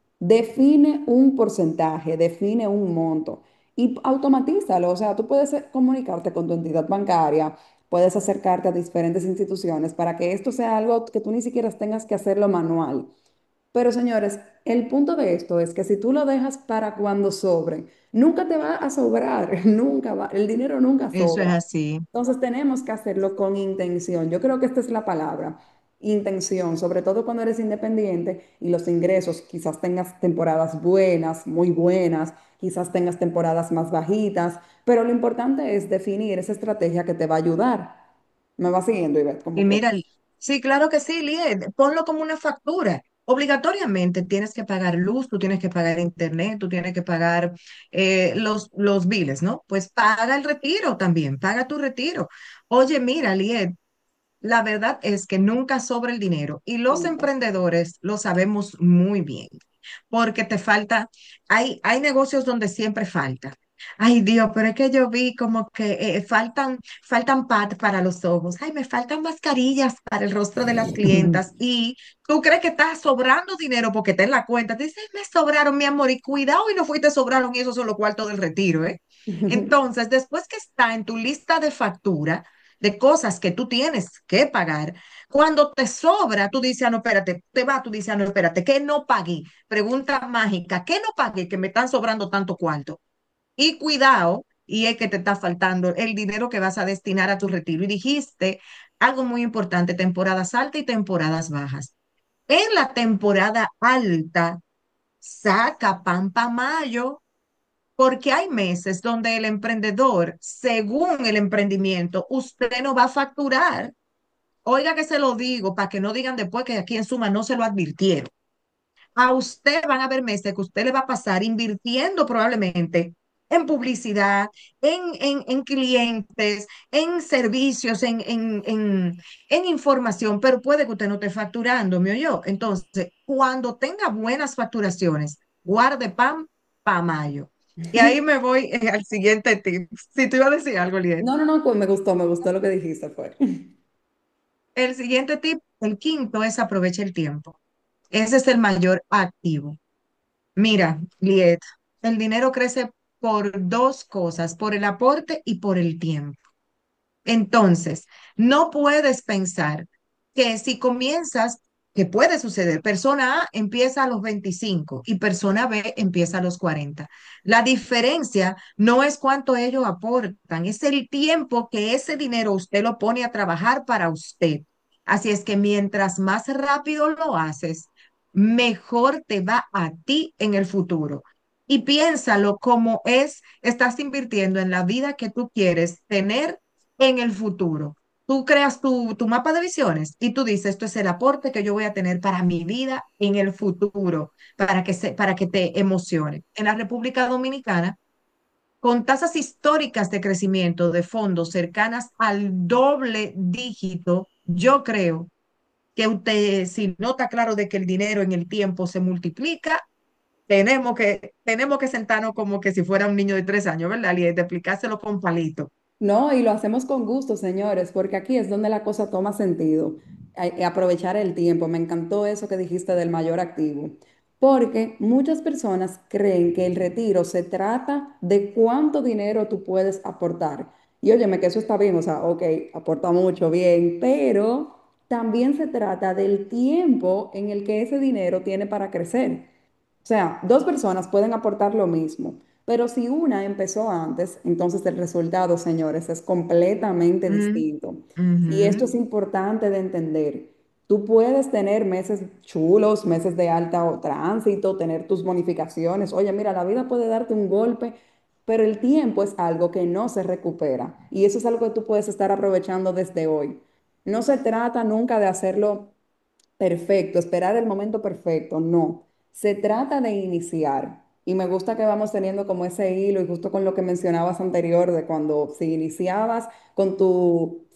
Speaker 3: Define un porcentaje, define un monto y automatízalo. O sea, tú puedes eh, comunicarte con tu entidad bancaria, puedes acercarte a diferentes instituciones para que esto sea algo que tú ni siquiera tengas que hacerlo manual. Pero señores, el punto de esto es que si tú lo dejas para cuando sobre, nunca te va a sobrar, nunca va, el dinero nunca
Speaker 5: Eso es
Speaker 3: sobra.
Speaker 5: así.
Speaker 3: Entonces tenemos que hacerlo con intención. Yo creo que esta es la palabra, intención, sobre todo cuando eres independiente y los ingresos, quizás tengas temporadas buenas, muy buenas, quizás tengas temporadas más bajitas, pero lo importante es definir esa estrategia que te va a ayudar. ¿Me va siguiendo, Ivette?
Speaker 5: Y
Speaker 3: Como que
Speaker 5: mira, sí, claro que sí, Lied, ponlo como una factura. Obligatoriamente tienes que pagar luz, tú tienes que pagar internet, tú tienes que pagar eh, los, los biles, ¿no? Pues paga el retiro también, paga tu retiro. Oye, mira, Lied, la verdad es que nunca sobra el dinero y los
Speaker 3: nunca.
Speaker 5: emprendedores lo sabemos muy bien, porque te falta, hay, hay negocios donde siempre falta. Ay, Dios, pero es que yo vi como que eh, faltan, faltan pads para los ojos. Ay, me faltan mascarillas para el rostro de las clientas. Y tú crees que estás sobrando dinero porque está en la cuenta. Te dices, me sobraron, mi amor, y cuidado y no fuiste sobraron y esos son los cuartos del retiro, ¿eh? Entonces, después que está en tu lista de factura, de cosas que tú tienes que pagar, cuando te sobra, tú dices, ah, no, espérate, te va, tú dices, ah, no, espérate, ¿qué no pagué? Pregunta mágica, ¿qué no pagué que me están sobrando tanto cuarto? Y cuidado, y es que te está faltando el dinero que vas a destinar a tu retiro. Y dijiste algo muy importante, temporadas altas y temporadas bajas. En la temporada alta, saca pan pa' mayo, porque hay meses donde el emprendedor, según el emprendimiento, usted no va a facturar. Oiga que se lo digo para que no digan después que aquí en Suma no se lo advirtieron. A usted van a haber meses que usted le va a pasar invirtiendo probablemente en publicidad, en, en, en clientes, en servicios, en, en, en, en información, pero puede que usted no esté facturando, ¿me oyó? Entonces, cuando tenga buenas facturaciones, guarde pan para mayo. Y ahí me voy eh, al siguiente tip. Si tú ibas a decir algo, Liet.
Speaker 3: No, no, no, pues me gustó, me gustó lo que dijiste, fue.
Speaker 5: El siguiente tip, el quinto, es aprovecha el tiempo. Ese es el mayor activo. Mira, Liet, el dinero crece por dos cosas, por el aporte y por el tiempo. Entonces, no puedes pensar que si comienzas, que puede suceder, persona A empieza a los veinticinco y persona B empieza a los cuarenta. La diferencia no es cuánto ellos aportan, es el tiempo que ese dinero usted lo pone a trabajar para usted. Así es que mientras más rápido lo haces, mejor te va a ti en el futuro. Y piénsalo como es, estás invirtiendo en la vida que tú quieres tener en el futuro. Tú creas tu, tu mapa de visiones y tú dices, esto es el aporte que yo voy a tener para mi vida en el futuro, para que, se, para que te emocione. En la República Dominicana, con tasas históricas de crecimiento de fondos cercanas al doble dígito, yo creo que usted, si no está claro de que el dinero en el tiempo se multiplica, tenemos que, tenemos que sentarnos como que si fuera un niño de tres años, ¿verdad? Y de explicárselo con palito.
Speaker 3: No, y lo hacemos con gusto, señores, porque aquí es donde la cosa toma sentido. A- aprovechar el tiempo. Me encantó eso que dijiste del mayor activo, porque muchas personas creen que el retiro se trata de cuánto dinero tú puedes aportar. Y óyeme, que eso está bien, o sea, ok, aporta mucho, bien, pero también se trata del tiempo en el que ese dinero tiene para crecer. O sea, dos personas pueden aportar lo mismo, pero si una empezó antes, entonces el resultado, señores, es completamente
Speaker 5: Mm,
Speaker 3: distinto. Y esto
Speaker 5: ujú.
Speaker 3: es importante de entender. Tú puedes tener meses chulos, meses de alta o tránsito, tener tus bonificaciones. Oye, mira, la vida puede darte un golpe, pero el tiempo es algo que no se recupera. Y eso es algo que tú puedes estar aprovechando desde hoy. No se trata nunca de hacerlo perfecto, esperar el momento perfecto, no. Se trata de iniciar. Y me gusta que vamos teniendo como ese hilo y justo con lo que mencionabas anterior de cuando si iniciabas con tu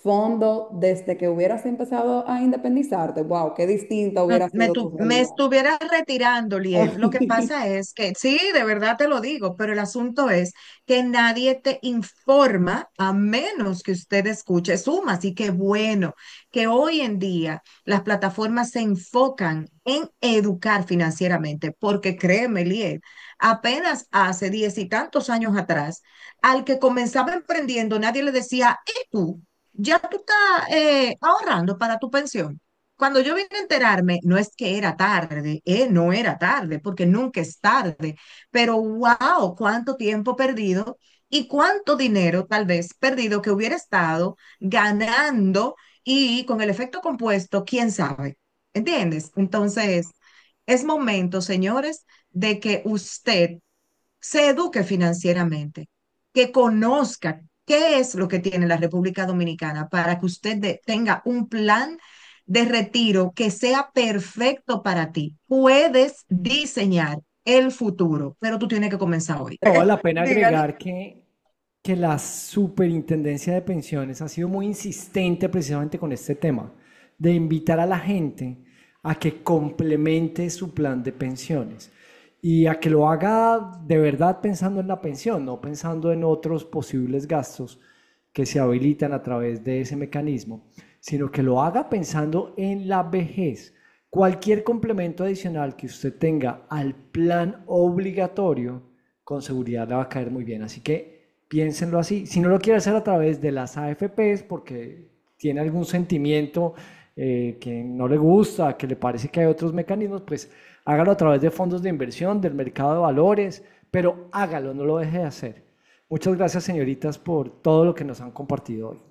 Speaker 3: fondo desde que hubieras empezado a independizarte? Wow, qué distinta
Speaker 5: No,
Speaker 3: hubiera
Speaker 5: Me,
Speaker 3: sido
Speaker 5: tu-
Speaker 3: tu
Speaker 5: me
Speaker 3: realidad.
Speaker 5: estuviera retirando, Liel. Lo que pasa es que, sí, de verdad te lo digo, pero el asunto es que nadie te informa a menos que usted escuche Sumas. Y qué bueno que hoy en día las plataformas se enfocan en educar financieramente, porque créeme, Liel, apenas hace diez y tantos años atrás, al que comenzaba emprendiendo, nadie le decía, ¿y tú? ¿Ya tú estás eh, ahorrando para tu pensión? Cuando yo vine a enterarme, no es que era tarde, eh, no era tarde, porque nunca es tarde, pero wow, cuánto tiempo perdido y cuánto dinero tal vez perdido que hubiera estado ganando y con el efecto compuesto, quién sabe, ¿entiendes? Entonces, es momento, señores, de que usted se eduque financieramente, que conozca qué es lo que tiene la República Dominicana para que usted de- tenga un plan de retiro que sea perfecto para ti. Puedes diseñar el futuro, pero tú tienes que comenzar hoy.
Speaker 4: No, vale la pena
Speaker 5: Dígale.
Speaker 4: agregar que, que la Superintendencia de Pensiones ha sido muy insistente precisamente con este tema, de invitar a la gente a que complemente su plan de pensiones y a que lo haga de verdad pensando en la pensión, no pensando en otros posibles gastos que se habilitan a través de ese mecanismo, sino que lo haga pensando en la vejez. Cualquier complemento adicional que usted tenga al plan obligatorio, con seguridad le va a caer muy bien. Así que piénsenlo así. Si no lo quiere hacer a través de las A F Pes porque tiene algún sentimiento eh, que no le gusta, que le parece que hay otros mecanismos, pues hágalo a través de fondos de inversión, del mercado de valores, pero hágalo, no lo deje de hacer. Muchas gracias, señoritas, por todo lo que nos han compartido hoy.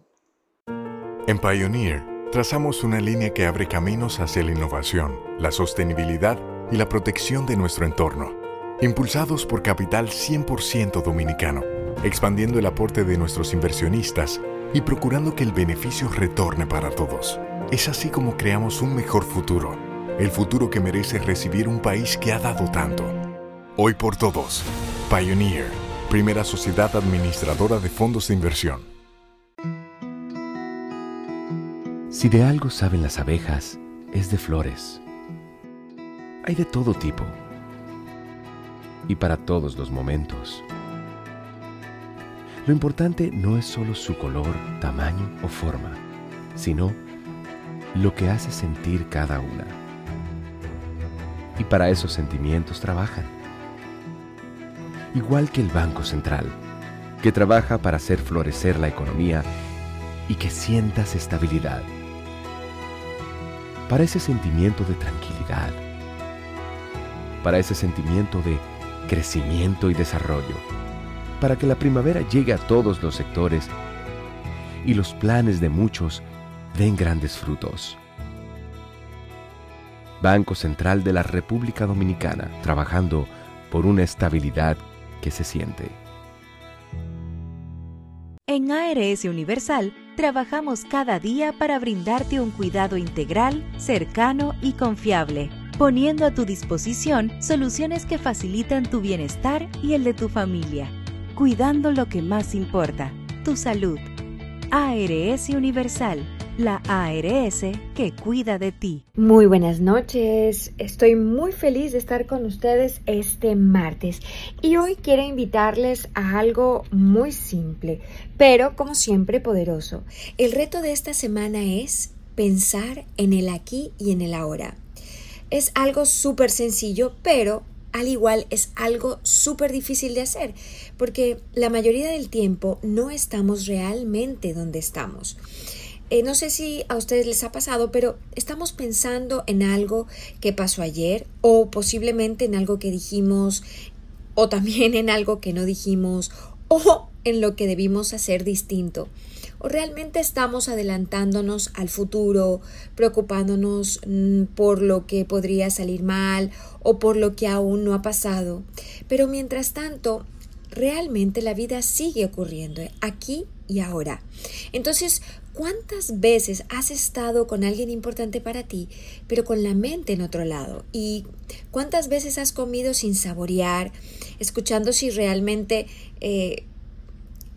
Speaker 15: En Pioneer, trazamos una línea que abre caminos hacia la innovación, la sostenibilidad y la protección de nuestro entorno. Impulsados por capital cien por ciento dominicano, expandiendo el aporte de nuestros inversionistas y procurando que el beneficio retorne para todos. Es así como creamos un mejor futuro, el futuro que merece recibir un país que ha dado tanto. Hoy por todos, Pioneer, primera sociedad administradora de fondos de inversión.
Speaker 16: Si de algo saben las abejas, es de flores. Hay de todo tipo y para todos los momentos. Lo importante no es solo su color, tamaño o forma, sino lo que hace sentir cada una. Y para esos sentimientos trabajan. Igual que el Banco Central, que trabaja para hacer florecer la economía y que sientas estabilidad. Para ese sentimiento de tranquilidad. Para ese sentimiento de crecimiento y desarrollo. Para que la primavera llegue a todos los sectores y los planes de muchos den grandes frutos. Banco Central de la República Dominicana, trabajando por una estabilidad que se siente.
Speaker 17: En A R S Universal, trabajamos cada día para brindarte un cuidado integral, cercano y confiable, poniendo a tu disposición soluciones que facilitan tu bienestar y el de tu familia, cuidando lo que más importa, tu salud. A R S Universal, la A R S que cuida de ti.
Speaker 18: Muy buenas noches, estoy muy feliz de estar con ustedes este martes y hoy quiero invitarles a algo muy simple, pero como siempre poderoso. El reto de esta semana es pensar en el aquí y en el ahora. Es algo súper sencillo, pero al igual es algo súper difícil de hacer, porque la mayoría del tiempo no estamos realmente donde estamos. Eh, no sé si a ustedes les ha pasado, pero estamos pensando en algo que pasó ayer o posiblemente en algo que dijimos o también en algo que no dijimos o en lo que debimos hacer distinto. O realmente estamos adelantándonos al futuro, preocupándonos mmm, por lo que podría salir mal o por lo que aún no ha pasado. Pero mientras tanto, realmente la vida sigue ocurriendo aquí y ahora. Entonces, ¿cuántas veces has estado con alguien importante para ti, pero con la mente en otro lado? ¿Y cuántas veces has comido sin saborear, escuchando si realmente eh,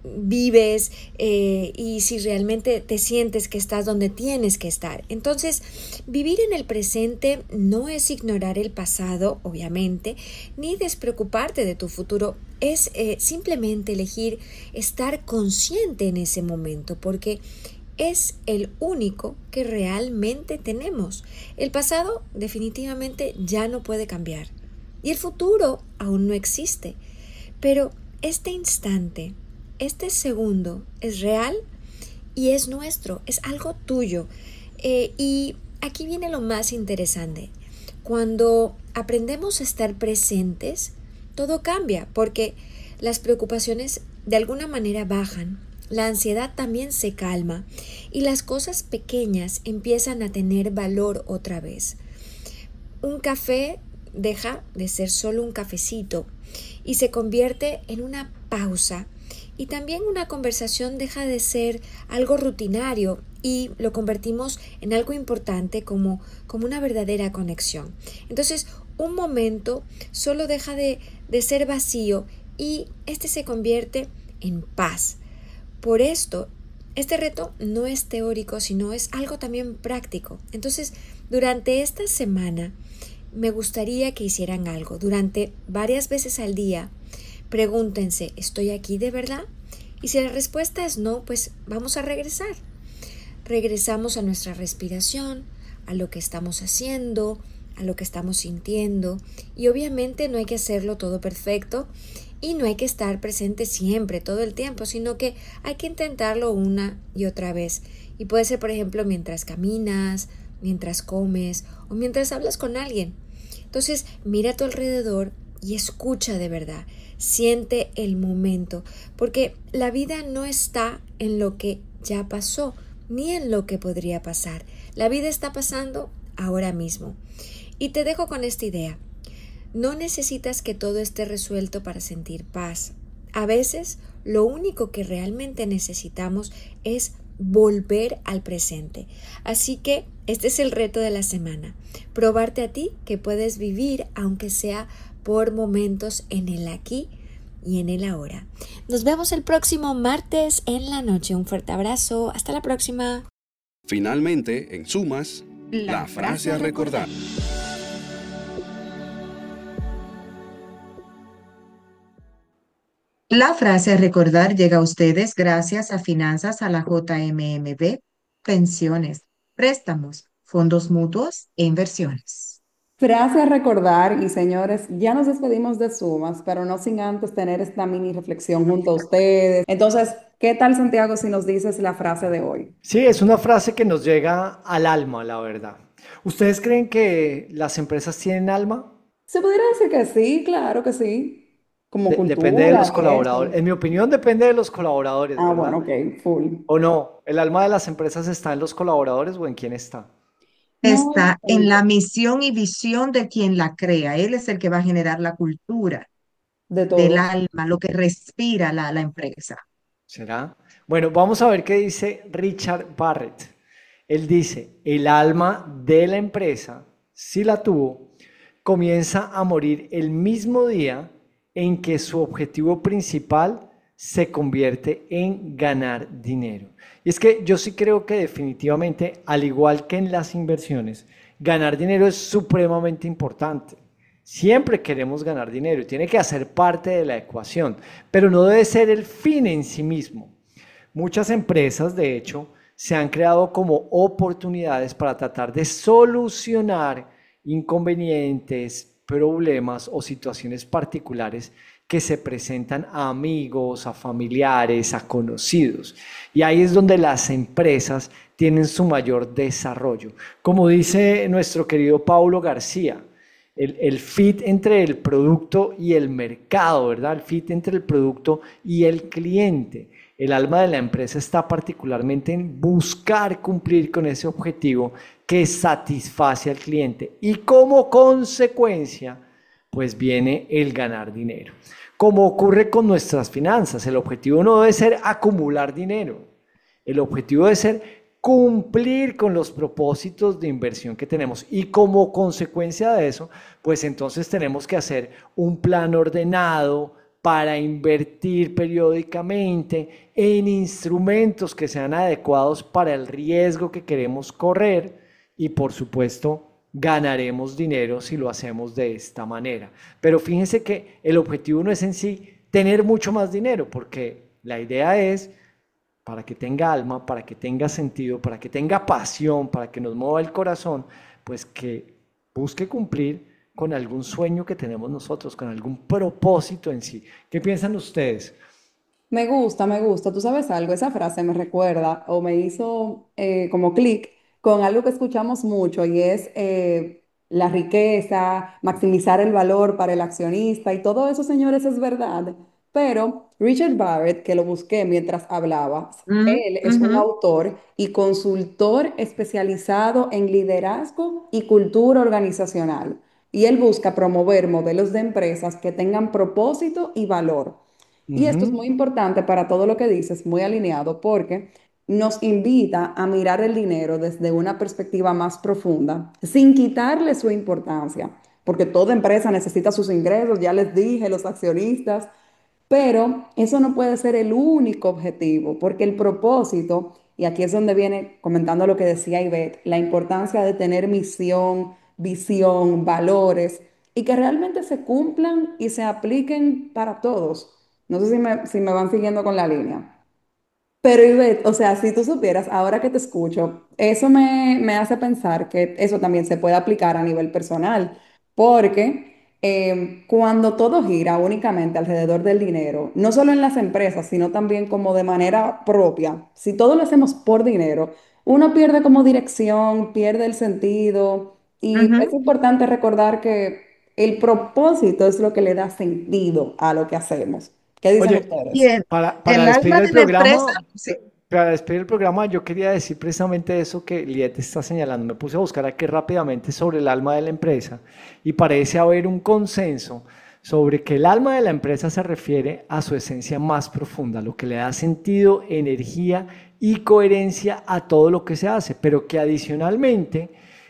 Speaker 18: vives eh, y si realmente te sientes que estás donde tienes que estar. Entonces, vivir en el presente no es ignorar el pasado, obviamente, ni despreocuparte de tu futuro. Es eh, simplemente elegir estar consciente en ese momento, porque es el único que realmente tenemos. El pasado definitivamente ya no puede cambiar y el futuro aún no existe, pero este instante, este segundo es real y es nuestro, es algo tuyo. Eh, y aquí viene lo más interesante. Cuando aprendemos a estar presentes, todo cambia porque las preocupaciones de alguna manera bajan, la ansiedad también se calma y las cosas pequeñas empiezan a tener valor otra vez. Un café deja de ser solo un cafecito y se convierte en una pausa. Y también una conversación deja de ser algo rutinario y lo convertimos en algo importante como, como una verdadera conexión. Entonces, un momento solo deja de, de ser vacío y este se convierte en paz. Por esto, este reto no es teórico, sino es algo también práctico. Entonces, durante esta semana, me gustaría que hicieran algo. Durante varias veces al día, pregúntense, ¿estoy aquí de verdad? Y si la respuesta es no, pues vamos a regresar. Regresamos a nuestra respiración, a lo que estamos haciendo, a lo que estamos sintiendo. Y obviamente no hay que hacerlo todo perfecto y no hay que estar presente siempre, todo el tiempo, sino que hay que intentarlo una y otra vez. Y puede ser, por ejemplo, mientras caminas, mientras comes o mientras hablas con alguien. Entonces, mira a tu alrededor y escucha de verdad. Siente el momento, porque la vida no está en lo que ya pasó, ni en lo que podría pasar. La vida está pasando ahora mismo. Y te dejo con esta idea. No necesitas que todo esté resuelto para sentir paz. A veces, lo único que realmente necesitamos es volver al presente. Así que este es el reto de la semana. Probarte a ti que puedes vivir, aunque sea por momentos, en el aquí y en el ahora. Nos vemos el próximo martes en la noche. Un fuerte abrazo. Hasta la próxima.
Speaker 1: Finalmente, en sumas, la, la frase a recordar.
Speaker 5: La frase a recordar llega a ustedes gracias a Finanzas a la J M M B, pensiones, préstamos, fondos mutuos e inversiones.
Speaker 3: Frase a recordar, y señores, ya nos despedimos de Sumas, pero no sin antes tener esta mini reflexión junto a ustedes. Entonces, ¿qué tal, Santiago, si nos dices la frase de hoy?
Speaker 4: Sí, es una frase que nos llega al alma, la verdad. ¿Ustedes creen que las empresas tienen alma?
Speaker 3: Se podría decir que sí, claro que sí. Como
Speaker 4: De-
Speaker 3: cultura,
Speaker 4: depende de los
Speaker 3: eso.
Speaker 4: colaboradores. En mi opinión, depende de los colaboradores,
Speaker 3: Ah,
Speaker 4: ¿verdad?
Speaker 3: bueno, ok, full.
Speaker 4: ¿O no? ¿El alma de las empresas está en los colaboradores o en quién está?
Speaker 5: Está
Speaker 3: No,
Speaker 5: en la misión y visión de quien la crea. Él es el que va a generar la cultura
Speaker 3: de
Speaker 5: del
Speaker 3: todo.
Speaker 5: alma, lo que respira la, la empresa.
Speaker 4: ¿Será? Bueno, vamos a ver qué dice Richard Barrett. Él dice, el alma de la empresa, si la tuvo, comienza a morir el mismo día en que su objetivo principal se convierte en ganar dinero. Y es que yo sí creo que definitivamente, al igual que en las inversiones, ganar dinero es supremamente importante. Siempre queremos ganar dinero y tiene que hacer parte de la ecuación, pero no debe ser el fin en sí mismo. Muchas empresas, de hecho, se han creado como oportunidades para tratar de solucionar inconvenientes, problemas o situaciones particulares que se presentan a amigos, a familiares, a conocidos. Y ahí es donde las empresas tienen su mayor desarrollo. Como dice nuestro querido Paulo García, el, el fit entre el producto y el mercado, ¿verdad? El fit entre el producto y el cliente. El alma de la empresa está particularmente en buscar cumplir con ese objetivo que satisface al cliente y como consecuencia, pues viene el ganar dinero. Como ocurre con nuestras finanzas, el objetivo no debe ser acumular dinero, el objetivo debe ser cumplir con los propósitos de inversión que tenemos y como consecuencia de eso, pues entonces tenemos que hacer un plan ordenado, para invertir periódicamente en instrumentos que sean adecuados para el riesgo que queremos correr y, por supuesto, ganaremos dinero si lo hacemos de esta manera. Pero fíjense que el objetivo no es en sí tener mucho más dinero, porque la idea es, para que tenga alma, para que tenga sentido, para que tenga pasión, para que nos mueva el corazón, pues que busque cumplir con algún sueño que tenemos nosotros, con algún propósito en sí. ¿Qué piensan ustedes?
Speaker 3: Me gusta, me gusta. Tú sabes algo, esa frase me recuerda o me hizo eh, como clic con algo que escuchamos mucho y es eh, la riqueza, maximizar el valor para el accionista y todo eso, señores, es verdad. Pero Richard Barrett, que lo busqué mientras hablaba,
Speaker 5: Mm,
Speaker 3: él es un
Speaker 5: ujú.
Speaker 3: autor y consultor especializado en liderazgo y cultura organizacional. Y él busca promover modelos de empresas que tengan propósito y valor. Y esto es
Speaker 4: Ujú.
Speaker 3: muy importante para todo lo que dices, muy alineado, porque nos invita a mirar el dinero desde una perspectiva más profunda, sin quitarle su importancia, porque toda empresa necesita sus ingresos, ya les dije, los accionistas, pero eso no puede ser el único objetivo, porque el propósito, y aquí es donde viene comentando lo que decía Ivette, la importancia de tener misión, visión, valores, y que realmente se cumplan y se apliquen para todos. No sé si me, si me van siguiendo con la línea. Pero Ivette, o sea, si tú supieras, ahora que te escucho, eso me, me hace pensar que eso también se puede aplicar a nivel personal, porque eh, cuando todo gira únicamente alrededor del dinero, no solo en las empresas, sino también como de manera propia, si todo lo hacemos por dinero, uno pierde como dirección, pierde el sentido, y es
Speaker 5: Ujú.
Speaker 3: importante recordar que el propósito es lo que le da sentido a lo que hacemos. ¿Qué dicen
Speaker 4: Oye,
Speaker 3: ustedes?
Speaker 5: Bien,
Speaker 4: para, para
Speaker 5: el
Speaker 4: despedir
Speaker 5: alma
Speaker 4: el
Speaker 5: de la empresa,
Speaker 4: programa,
Speaker 5: sí.
Speaker 4: para despedir el programa, yo quería decir precisamente eso que Liette está señalando. Me puse a buscar aquí rápidamente sobre el alma de la empresa y parece haber un consenso sobre que el alma de la empresa se refiere a su esencia más profunda, lo que le da sentido, energía y coherencia a todo lo que se hace, pero que adicionalmente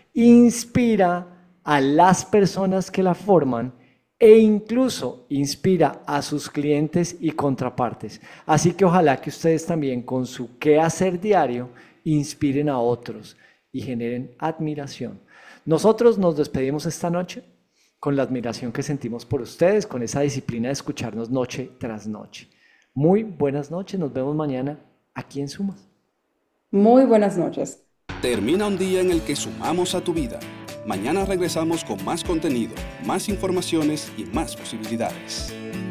Speaker 4: inspira a las personas que la forman e incluso inspira a sus clientes y contrapartes. Así que ojalá que ustedes también con su quehacer diario inspiren a otros y generen admiración. Nosotros nos despedimos esta noche con la admiración que sentimos por ustedes, con esa disciplina de escucharnos noche tras noche. Muy buenas noches, nos vemos mañana aquí en Sumas.
Speaker 3: Muy buenas noches.
Speaker 1: Termina un día en el que sumamos a tu vida. Mañana regresamos con más contenido, más informaciones y más posibilidades.